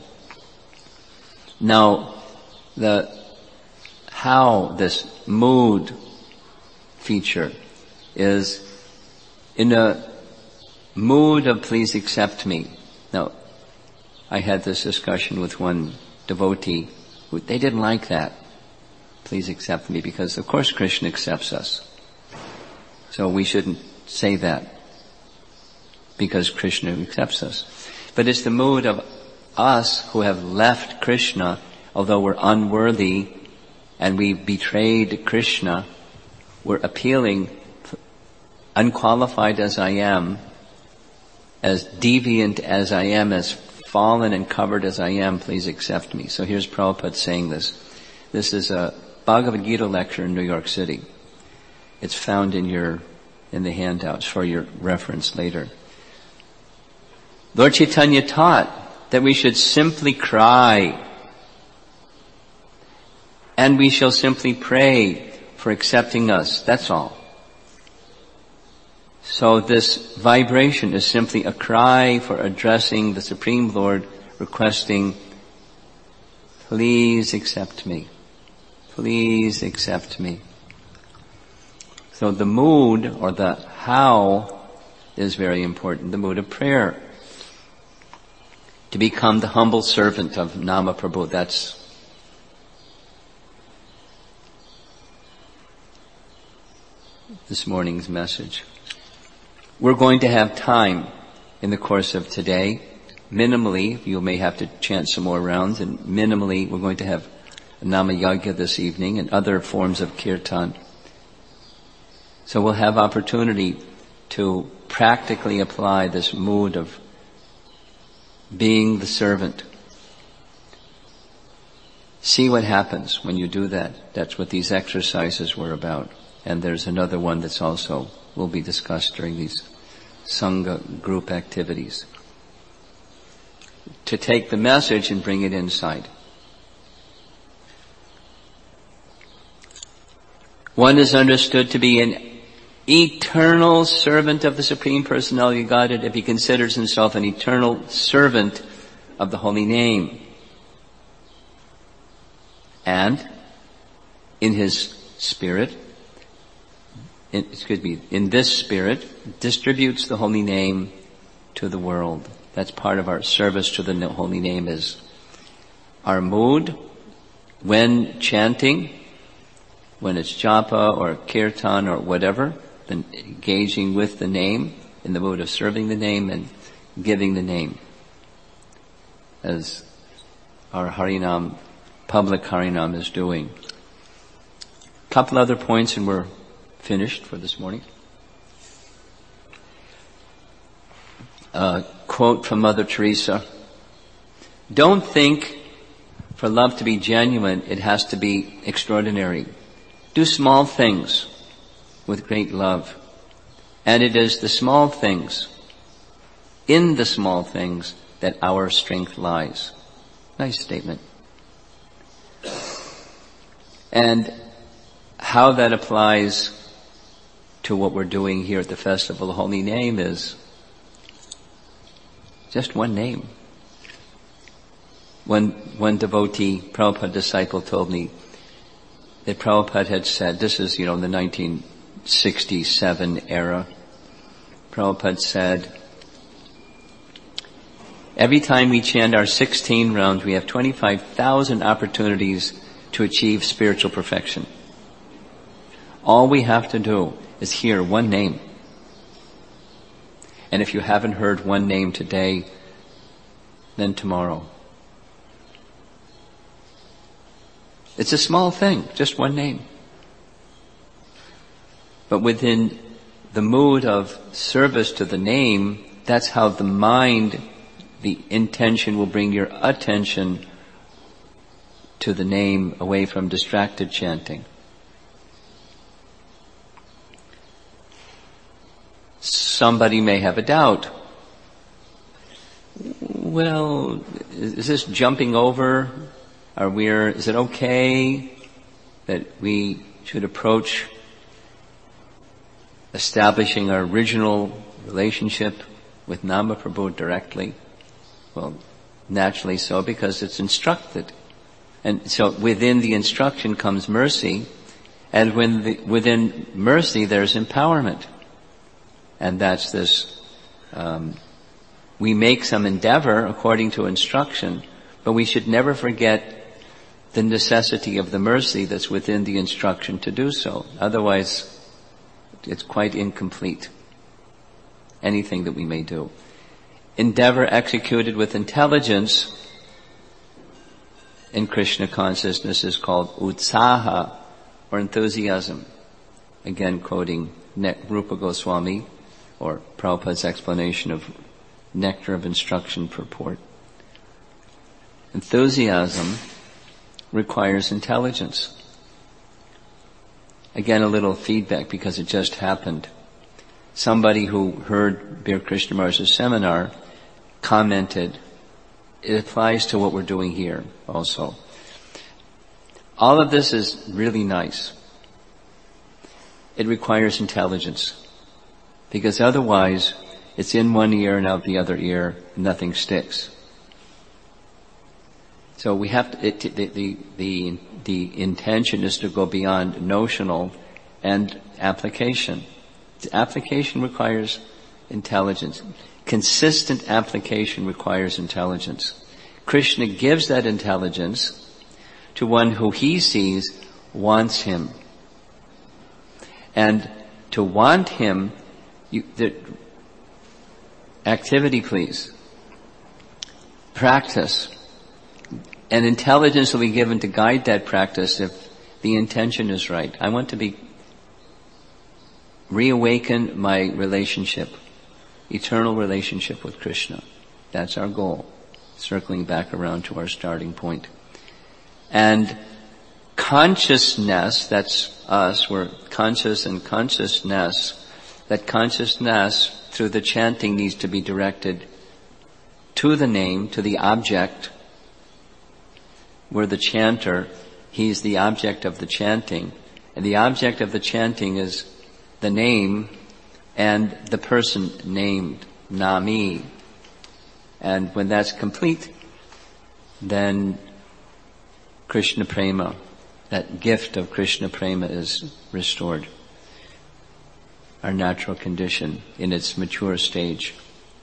Now, the how this mood feature is in a mood of please accept me. Now, I had this discussion with one devotee who, they didn't like that. Please accept me, because of course Krishna accepts us. So we shouldn't say that because Krishna accepts us. But it's the mood of us who have left Krishna, although we're unworthy and we betrayed Krishna. We're appealing, unqualified as I am, as deviant as I am, as fallen and covered as I am, please accept me. So here's Prabhupada saying this. This is a Bhagavad Gita lecture in New York City. It's found in your, in the handouts for your reference later. Lord Chaitanya taught that we should simply cry, and we shall simply pray for accepting us. That's all. So this vibration is simply a cry for addressing the Supreme Lord, requesting, please accept me. Please accept me. So the mood, or the how, is very important. The mood of prayer. To become the humble servant of Nama Prabhu. That's this morning's message. We're going to have time in the course of today. Minimally, you may have to chant some more rounds, and minimally we're going to have Nama Yagya this evening and other forms of kirtan. So we'll have opportunity to practically apply this mood of being the servant. See what happens when you do that. That's what these exercises were about. And there's another one that's also will be discussed during these Sangha group activities. To take the message and bring it inside. One is understood to be an eternal servant of the Supreme Personality of Godhead if he considers himself an eternal servant of the Holy Name. And in his spirit, in, excuse me, in this spirit, distributes the Holy Name to the world. That's part of our service to the Holy Name, is our mood when chanting, when it's japa or kirtan or whatever, then engaging with the name, in the mood of serving the name and giving the name. As our Harinam, public Harinam is doing. A couple other points and we're finished for this morning. A quote from Mother Teresa. Don't think for love to be genuine, it has to be extraordinary. Do small things with great love. And it is the small things, in the small things, that our strength lies. Nice statement. And how that applies to what we're doing here at the Festival of the Holy Name is just one name. One, one devotee, Prabhupada disciple, told me that Prabhupada had said, this is, you know, the nineteen sixty-seven era, Prabhupada said, every time we chant our sixteen rounds, we have twenty-five thousand opportunities to achieve spiritual perfection. All we have to do is hear one name. And if you haven't heard one name today, then tomorrow. It's a small thing, just one name. But within the mood of service to the name, that's how the mind, the intention will bring your attention to the name away from distracted chanting. Somebody may have a doubt. Well, is this jumping over? Are we, is it okay that we should approach establishing our original relationship with Nama Prabhu directly? Well, naturally so, because it's instructed. And so within the instruction comes mercy, and when the, within mercy there's empowerment. And that's this, um, we make some endeavor according to instruction, but we should never forget the necessity of the mercy that's within the instruction to do so. Otherwise, it's quite incomplete, anything that we may do. Endeavor executed with intelligence in Krishna consciousness is called utsaha, or enthusiasm. Again, quoting Rupa Goswami, or Prabhupada's explanation of Nectar of Instruction purport. Enthusiasm requires intelligence. Again, a little feedback because it just happened. Somebody who heard Bir Krishna Maharaj's seminar commented, it applies to what we're doing here also. All of this is really nice. It requires intelligence. Because otherwise, it's in one ear and out the other ear, and nothing sticks. So we have to, it, the, the, the, the intention is to go beyond notional and application. The application requires intelligence. Consistent application requires intelligence. Krishna gives that intelligence to one who he sees wants him. And to want him, you, the, Activity, please. Practice. And intelligence will be given to guide that practice if the intention is right. I want to be reawaken my relationship, eternal relationship with Krishna. That's our goal, circling back around to our starting point. And consciousness, that's us, we're conscious and consciousness, that consciousness through the chanting needs to be directed to the name, to the object. We're the chanter, he's the object of the chanting, and the object of the chanting is the name and the person named, Nami. And when that's complete, then Krishna Prema, that gift of Krishna Prema is restored. Our natural condition in its mature stage.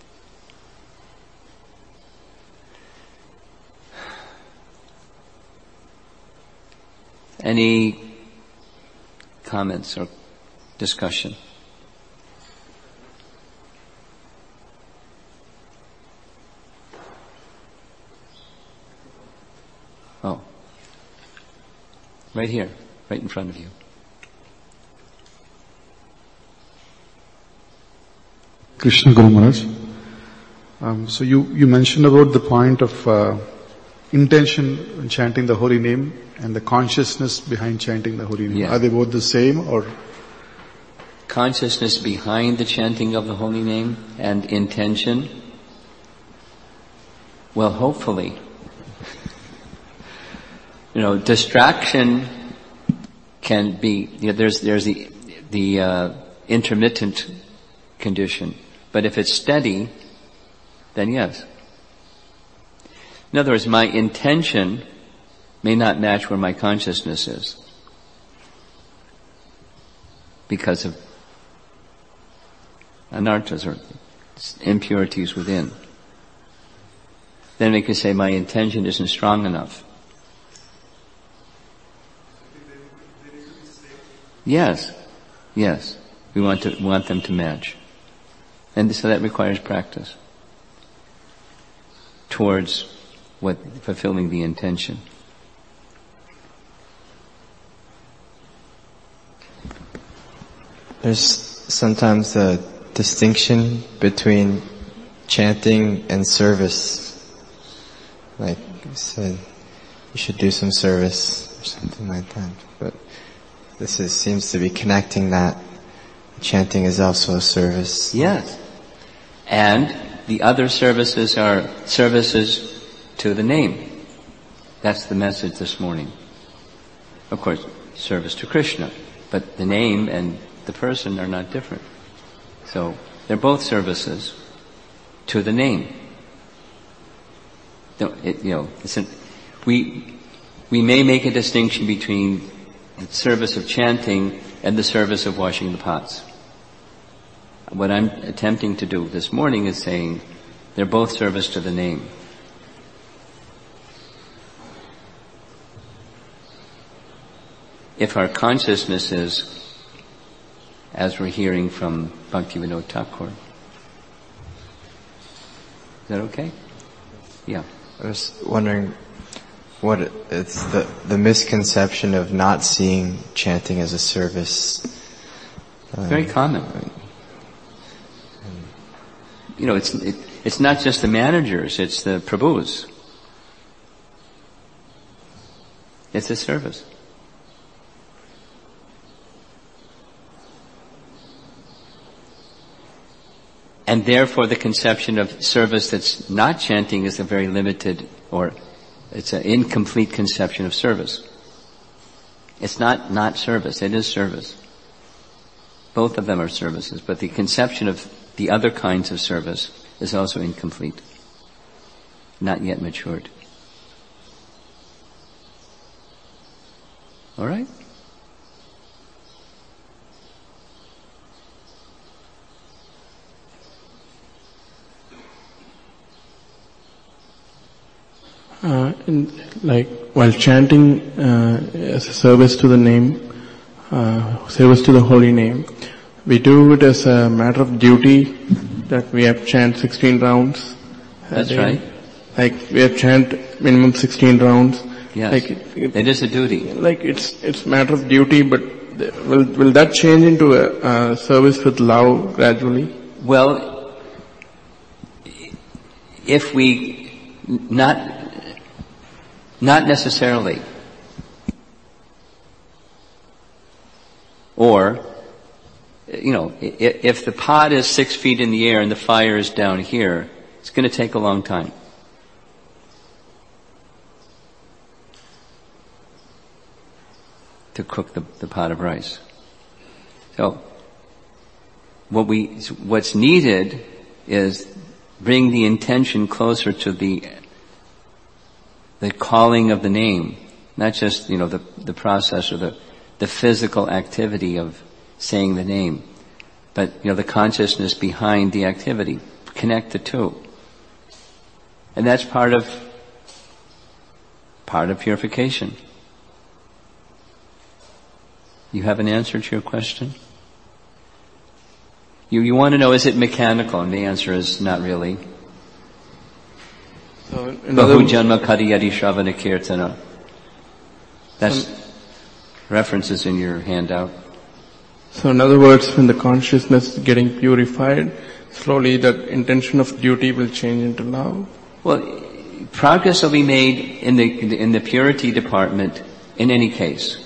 Any comments or discussion? Oh. Right here, right in front of you. Krishna Guru Maharaj. Um, so you, you mentioned about the point of uh, intention in chanting the holy name and the consciousness behind chanting the holy name. Yeah. Are they both the same or? Consciousness behind the chanting of the holy name and intention? Well, hopefully. You know, distraction can be, you know, there's, there's the, the, uh, intermittent condition. But if it's steady, then yes. In other words, my intention may not match where my consciousness is because of anarthas or impurities within. Then we can say my intention isn't strong enough. Yes, yes. We want to want them to match. And so that requires practice towards what fulfilling the intention. There's sometimes a distinction between chanting and service. Like you said, you should do some service or something like that. But this is, seems to be connecting that. Chanting is also a service. Yes. And the other services are services to the name. That's the message this morning. Of course, service to Krishna. But the name and the person are not different. So they're both services to the name. It, you know, it's an, we we may make a distinction between the service of chanting and the service of washing the pots. What I'm attempting to do this morning is saying they're both service to the name. If our consciousness is, as we're hearing from Bhaktivinoda Thakur. Is that okay? Yeah. I was wondering what it, it's the the misconception of not seeing chanting as a service. Um, Very common. You know, it's it, it's not just the managers; it's the prabhus. It's a service. And therefore the conception of service that's not chanting is a very limited, or it's an incomplete conception of service. It's not not service, it is service. Both of them are services, but the conception of the other kinds of service is also incomplete, not yet matured. All right? Uh, in, like while chanting uh, as a service to the name, uh, service to the holy name, we do it as a matter of duty, that we have chant sixteen rounds. That's right. Like we have chant minimum sixteen rounds. Yes. Like it, it, it is a duty. Like it's it's matter of duty, but will will that change into a, a service with love gradually? Well, if we not not necessarily, or you know, if, if the pot is six feet in the air and the fire is down here, it's going to take a long time. To cook the, the pot of rice. So, what we, what's needed is bring the intention closer to the, the calling of the name, not just, you know, the, the process or the, the physical activity of saying the name, but, you know, the consciousness behind the activity. Connect the two. And that's part of, part of purification. You have an answer to your question? You, you want to know, is it mechanical? And the answer is not really. So, Bahu janma kariyati shravana kirtana. That's um, references in your handout. So in other words, when the consciousness is getting purified, slowly that intention of duty will change into love? Well, progress will be made in the, in the purity department in any case.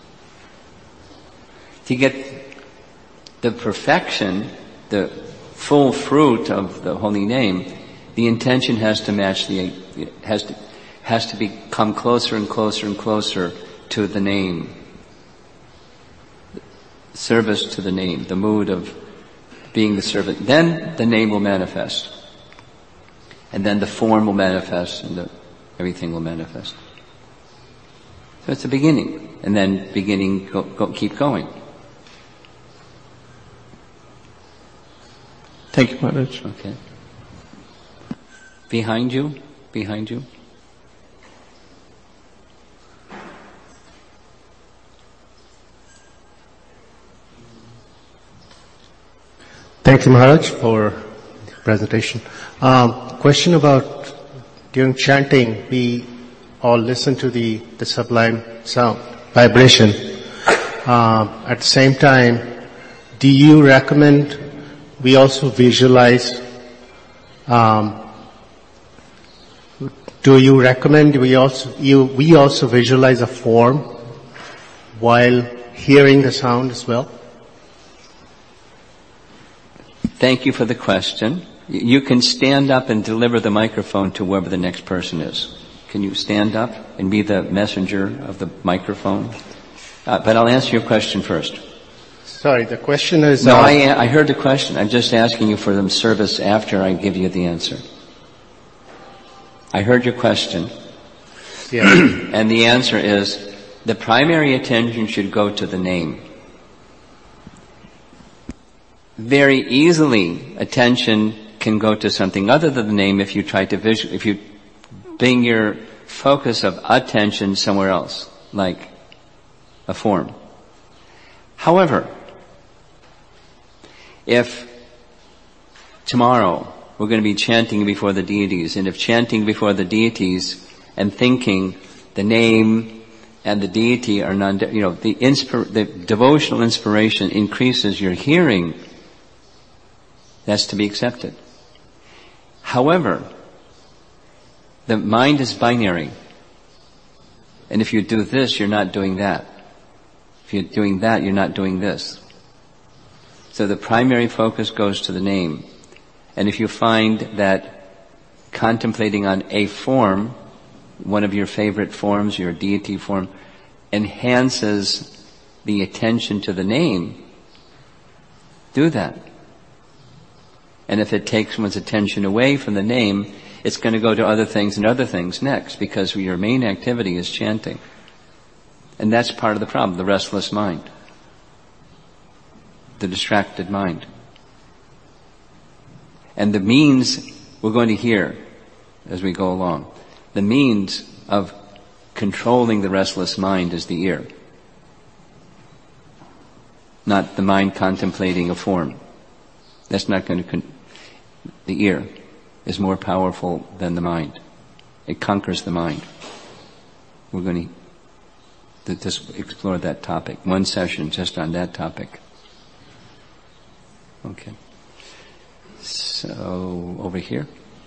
To get the perfection, the full fruit of the holy name, the intention has to match the, has to, has to become closer and closer and closer to the name. Service to the name, the mood of being the servant. Then the name will manifest. And then the form will manifest and the, everything will manifest. So it's the beginning. And then beginning, go, go, keep going. Thank you, Maharaj. Okay. Behind you, behind you. Thank you, Maharaj, for the presentation. Um, question about during chanting, we all listen to the, the sublime sound, vibration. Um, at the same time, do you recommend we also visualize, um, do you recommend we also, you, we also visualize a form while hearing the sound as well? Thank you for the question. You can stand up and deliver the microphone to whoever the next person is. Can you stand up and be the messenger of the microphone? Uh, but I'll answer your question first. Sorry, the question is... No, uh, I, I heard the question. I'm just asking you for the service after I give you the answer. I heard your question. Yeah. And the answer is, the primary attention should go to the name. Very easily, attention can go to something other than the name if you try to visual, if you bring your focus of attention somewhere else, like a form. However, if tomorrow we're going to be chanting before the deities, and if chanting before the deities and thinking the name and the deity are non, you know, the inspir, the devotional inspiration increases your hearing, that's to be accepted. However, the mind is binary. And if you do this, you're not doing that. If you're doing that, you're not doing this. So the primary focus goes to the name. And if you find that contemplating on a form, one of your favorite forms, your deity form, enhances the attention to the name, do that. And if it takes one's attention away from the name, it's going to go to other things and other things next, because your main activity is chanting. And that's part of the problem, the restless mind, the distracted mind. And the means, we're going to hear as we go along, the means of controlling the restless mind is the ear, not the mind contemplating a form. That's not going to... Con- the ear, is more powerful than the mind. It conquers the mind. We're going to just explore that topic. One session just on that topic. Okay. So, over here.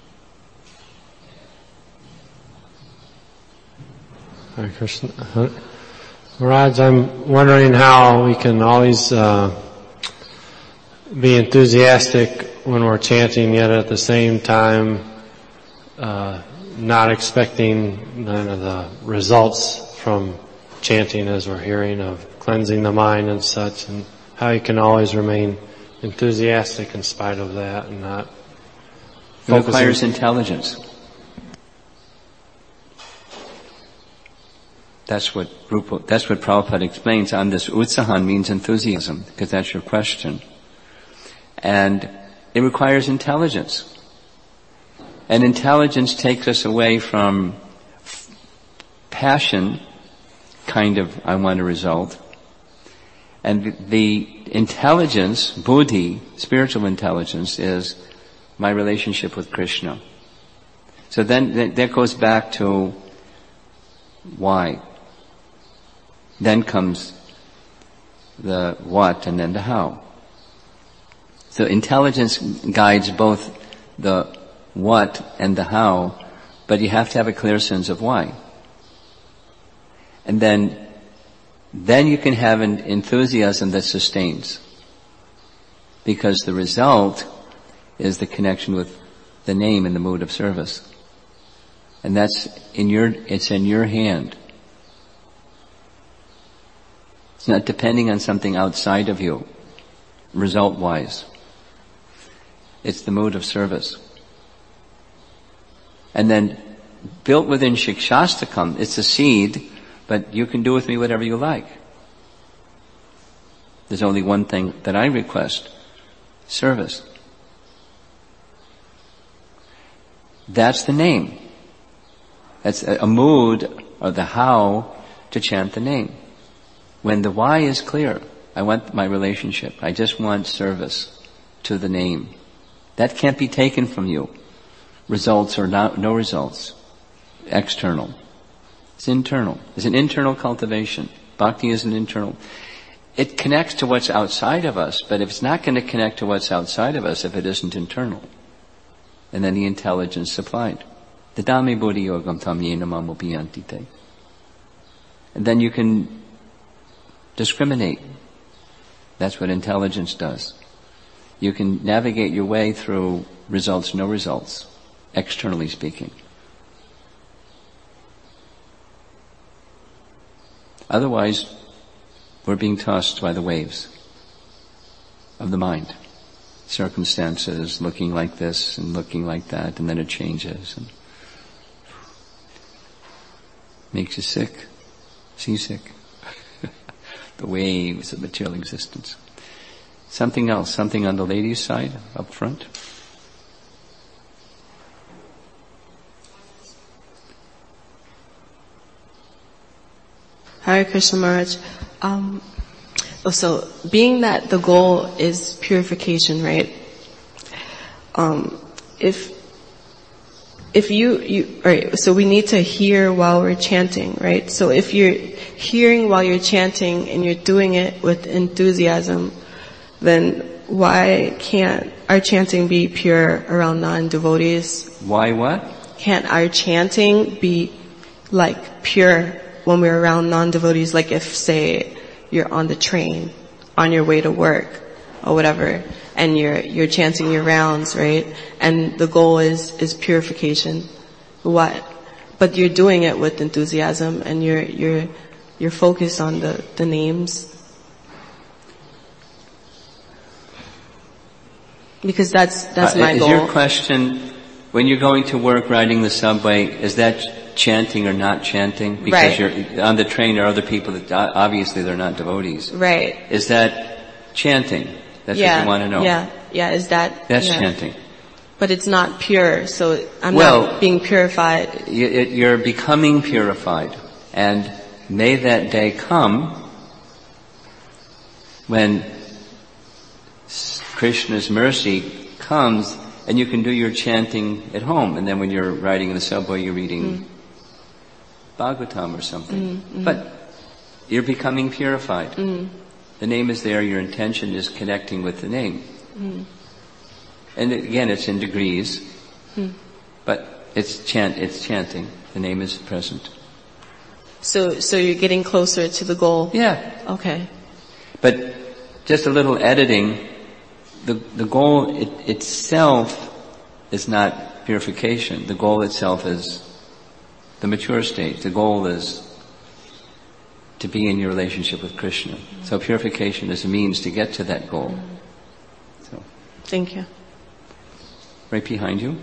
Hare Krishna. Maharaj, I'm wondering how we can always uh, be enthusiastic when we're chanting, yet at the same time uh, not expecting none of the results from chanting as we're hearing of cleansing the mind and such, and how you can always remain enthusiastic in spite of that and not It requires intelligence. That's what Rupa, that's what Prabhupada explains on this. Utsahan means enthusiasm, because that's your question. And it requires intelligence. And intelligence takes us away from passion, kind of, I want a result. And the intelligence, buddhi, spiritual intelligence, is my relationship with Krishna. So then that goes back to why. Then comes the what and then the how. So intelligence guides both the what and the how, but you have to have a clear sense of why. And then, then you can have an enthusiasm that sustains. Because the result is the connection with the name and the mood of service. And that's in your, it's in your hand. It's not depending on something outside of you, result-wise. It's the mood of service. And then, built within Shikshastakam, it's a seed, but you can do with me whatever you like. There's only one thing that I request, service. That's the name. That's a mood or the how to chant the name. When the why is clear, I want my relationship. I just want service to the name. That can't be taken from you. Results or not, no results. External. It's internal. It's an internal cultivation. Bhakti is an internal. It connects to what's outside of us, but if it's not going to connect to what's outside of us if it isn't internal. And then the intelligence supplied. Dadami buddhi yogam tam yena mamupiyanti te. And then you can discriminate. That's what intelligence does. You can navigate your way through results, no results, externally speaking. Otherwise, we're being tossed by the waves of the mind. Circumstances looking like this and looking like that, and then it changes and makes you sick, seasick. The waves of material existence. Something else, something on the ladies' side, up front. Hare Krishna Maharaj. Um, so, being that the goal is purification, right? Um, if if you you right, so we need to hear while we're chanting, right? So if you're hearing while you're chanting and you're doing it with enthusiasm, then why can't our chanting be pure around non-devotees? Why what? Can't our chanting be like pure when we're around non-devotees? Like if, say, you're on the train on your way to work or whatever, and you're you're chanting your rounds, right? And the goal is is purification. What? But you're doing it with enthusiasm, and you're you're you're focused on the the names. Because that's that's uh, my is goal. Is your question, when you're going to work, riding the subway, is that chanting or not chanting? Because right. you're on the train, there are other people that obviously they're not devotees. Right. Is that chanting? That's yeah, what you want to know. Yeah, yeah. Is that? That's yeah. chanting. But it's not pure, so I'm well, not being purified. You, it, you're becoming purified, and may that day come when Krishna's mercy comes And you can do your chanting at home, and then when you're riding in the subway, you're reading mm. Bhagavatam or something. Mm-hmm. But you're becoming purified. Mm. The name is there, your intention is connecting with the name. Mm. And again, it's in degrees, mm. but it's chant, it's chanting. The name is present. So, so you're getting closer to the goal? Yeah. Okay. But just a little editing, the, the goal it, itself is not purification. The goal itself is the mature state. The goal is to be in your relationship with Krishna. Mm-hmm. So purification is a means to get to that goal. Mm-hmm. So. Thank you. Right behind you.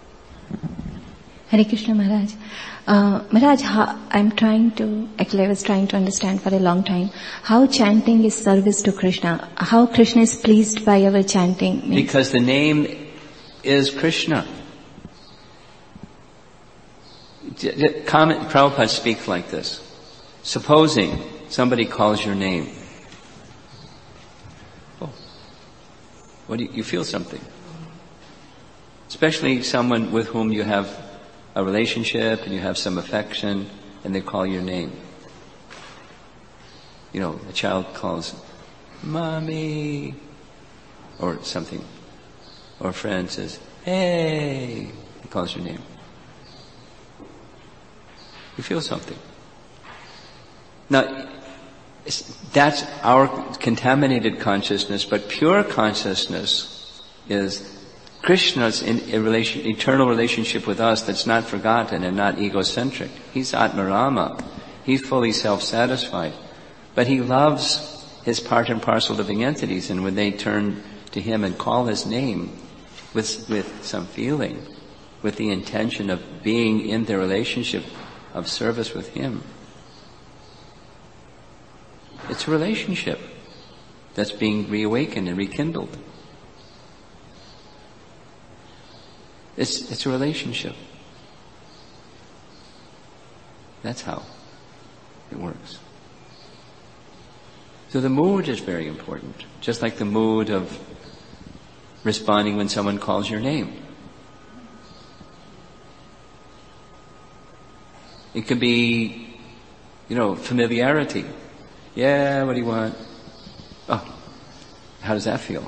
Hare Krishna Maharaj. Uh, Maharaj, how, I'm trying to, actually I was trying to understand for a long time, how chanting is service to Krishna. How Krishna is pleased by our chanting. Means because the name is Krishna. Comment, Prabhupada speaks like this. Supposing somebody calls your name. Oh, what do you, you feel something? Especially someone with whom you have a relationship and you have some affection and they call your name. You know, a child calls, Mommy, or something. Or a friend says, hey, he calls your name. You feel something. Now, that's our contaminated consciousness, but pure consciousness is Krishna's in a relation, eternal relationship with us that's not forgotten and not egocentric. He's Atmarama. He's fully self-satisfied. But he loves his part and parcel living entities, and when they turn to him and call his name with, with some feeling, with the intention of being in their relationship of service with him, it's a relationship that's being reawakened and rekindled. It's, it's a relationship. That's how it works. So the mood is very important, just like the mood of responding when someone calls your name. It could be, you know, familiarity. Yeah, what do you want? Oh, how does that feel?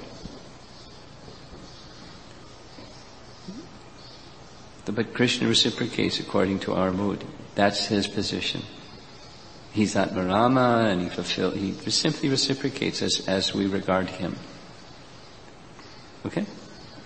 But Krishna reciprocates according to our mood. That's his position. He's Atmarama, and he fulfill, he simply reciprocates as, as we regard him. Okay?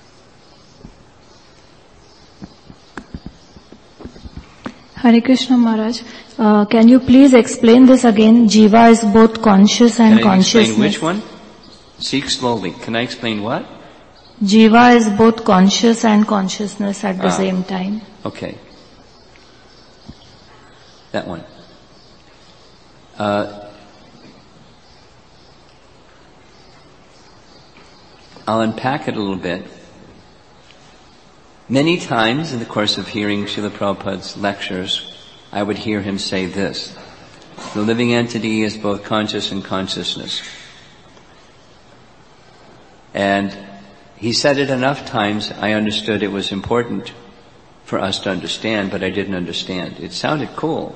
Hare Krishna Maharaj, uh, can you please explain this again? Jiva is both conscious and Can I consciousness. explain which one? Speak slowly. Can I explain what? Jiva is both conscious and consciousness at the ah, same time. Okay. That one. Uh, I'll unpack it a little bit. Many times in the course of hearing Srila Prabhupada's lectures, I would hear him say this: the living entity is both conscious and consciousness. And he said it enough times, I understood it was important for us to understand, but I didn't understand. It sounded cool,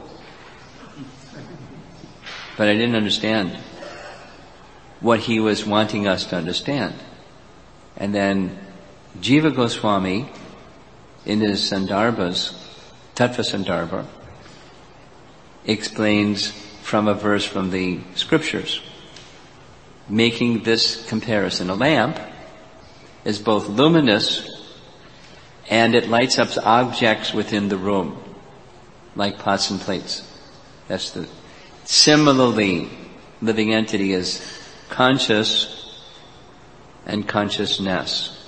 but I didn't understand what he was wanting us to understand. And then Jiva Goswami, in his Sandarbhas, Tattva Sandarbha, explains from a verse from the scriptures, making this comparison. A lamp is both luminous and it lights up objects within the room, like pots and plates. That's the, similarly, living entity is conscious and consciousness.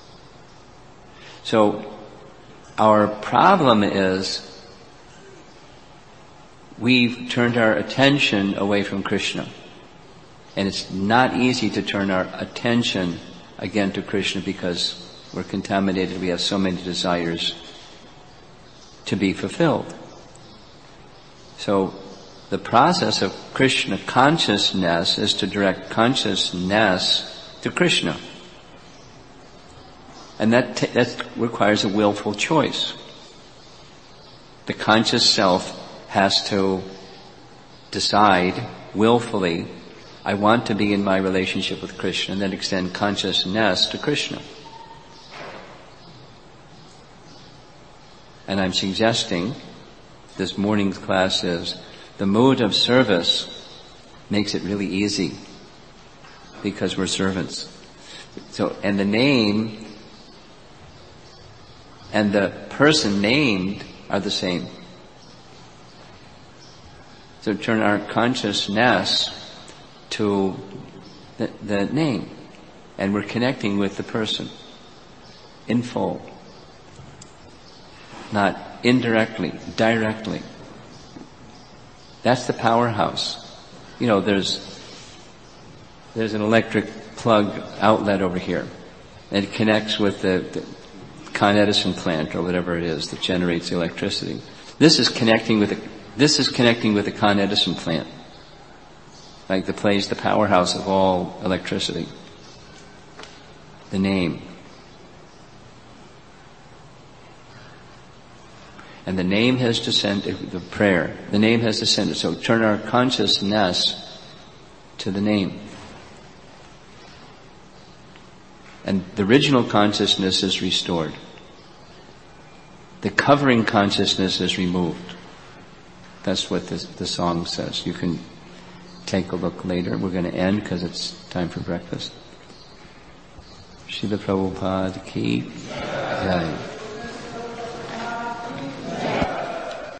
So, our problem is we've turned our attention away from Krishna. And it's not easy to turn our attention again to Krishna because we're contaminated. We have so many desires to be fulfilled. So the process of Krishna consciousness is to direct consciousness to Krishna. And that, t- that requires a willful choice. The conscious self has to decide willfully, I want to be in my relationship with Krishna, and then extend consciousness to Krishna. And I'm suggesting, this morning's class is, the mood of service makes it really easy, because we're servants. So, and the name and the person named are the same. So turn our consciousness to the, the name, and we're connecting with the person in full, not indirectly, directly. That's the powerhouse. You know, there's there's an electric plug outlet over here, and it connects with the, the Con Edison plant or whatever it is that generates the electricity. This is connecting with the, this is connecting with the Con Edison plant, like the place, the powerhouse of all electricity. The name. And the name has descended, the prayer, the name has descended. So turn our consciousness to the name. And the original consciousness is restored. The covering consciousness is removed. That's what this, the song says. You can take a look later. We're going to end because it's time for breakfast. Srila Prabhupada ki jai.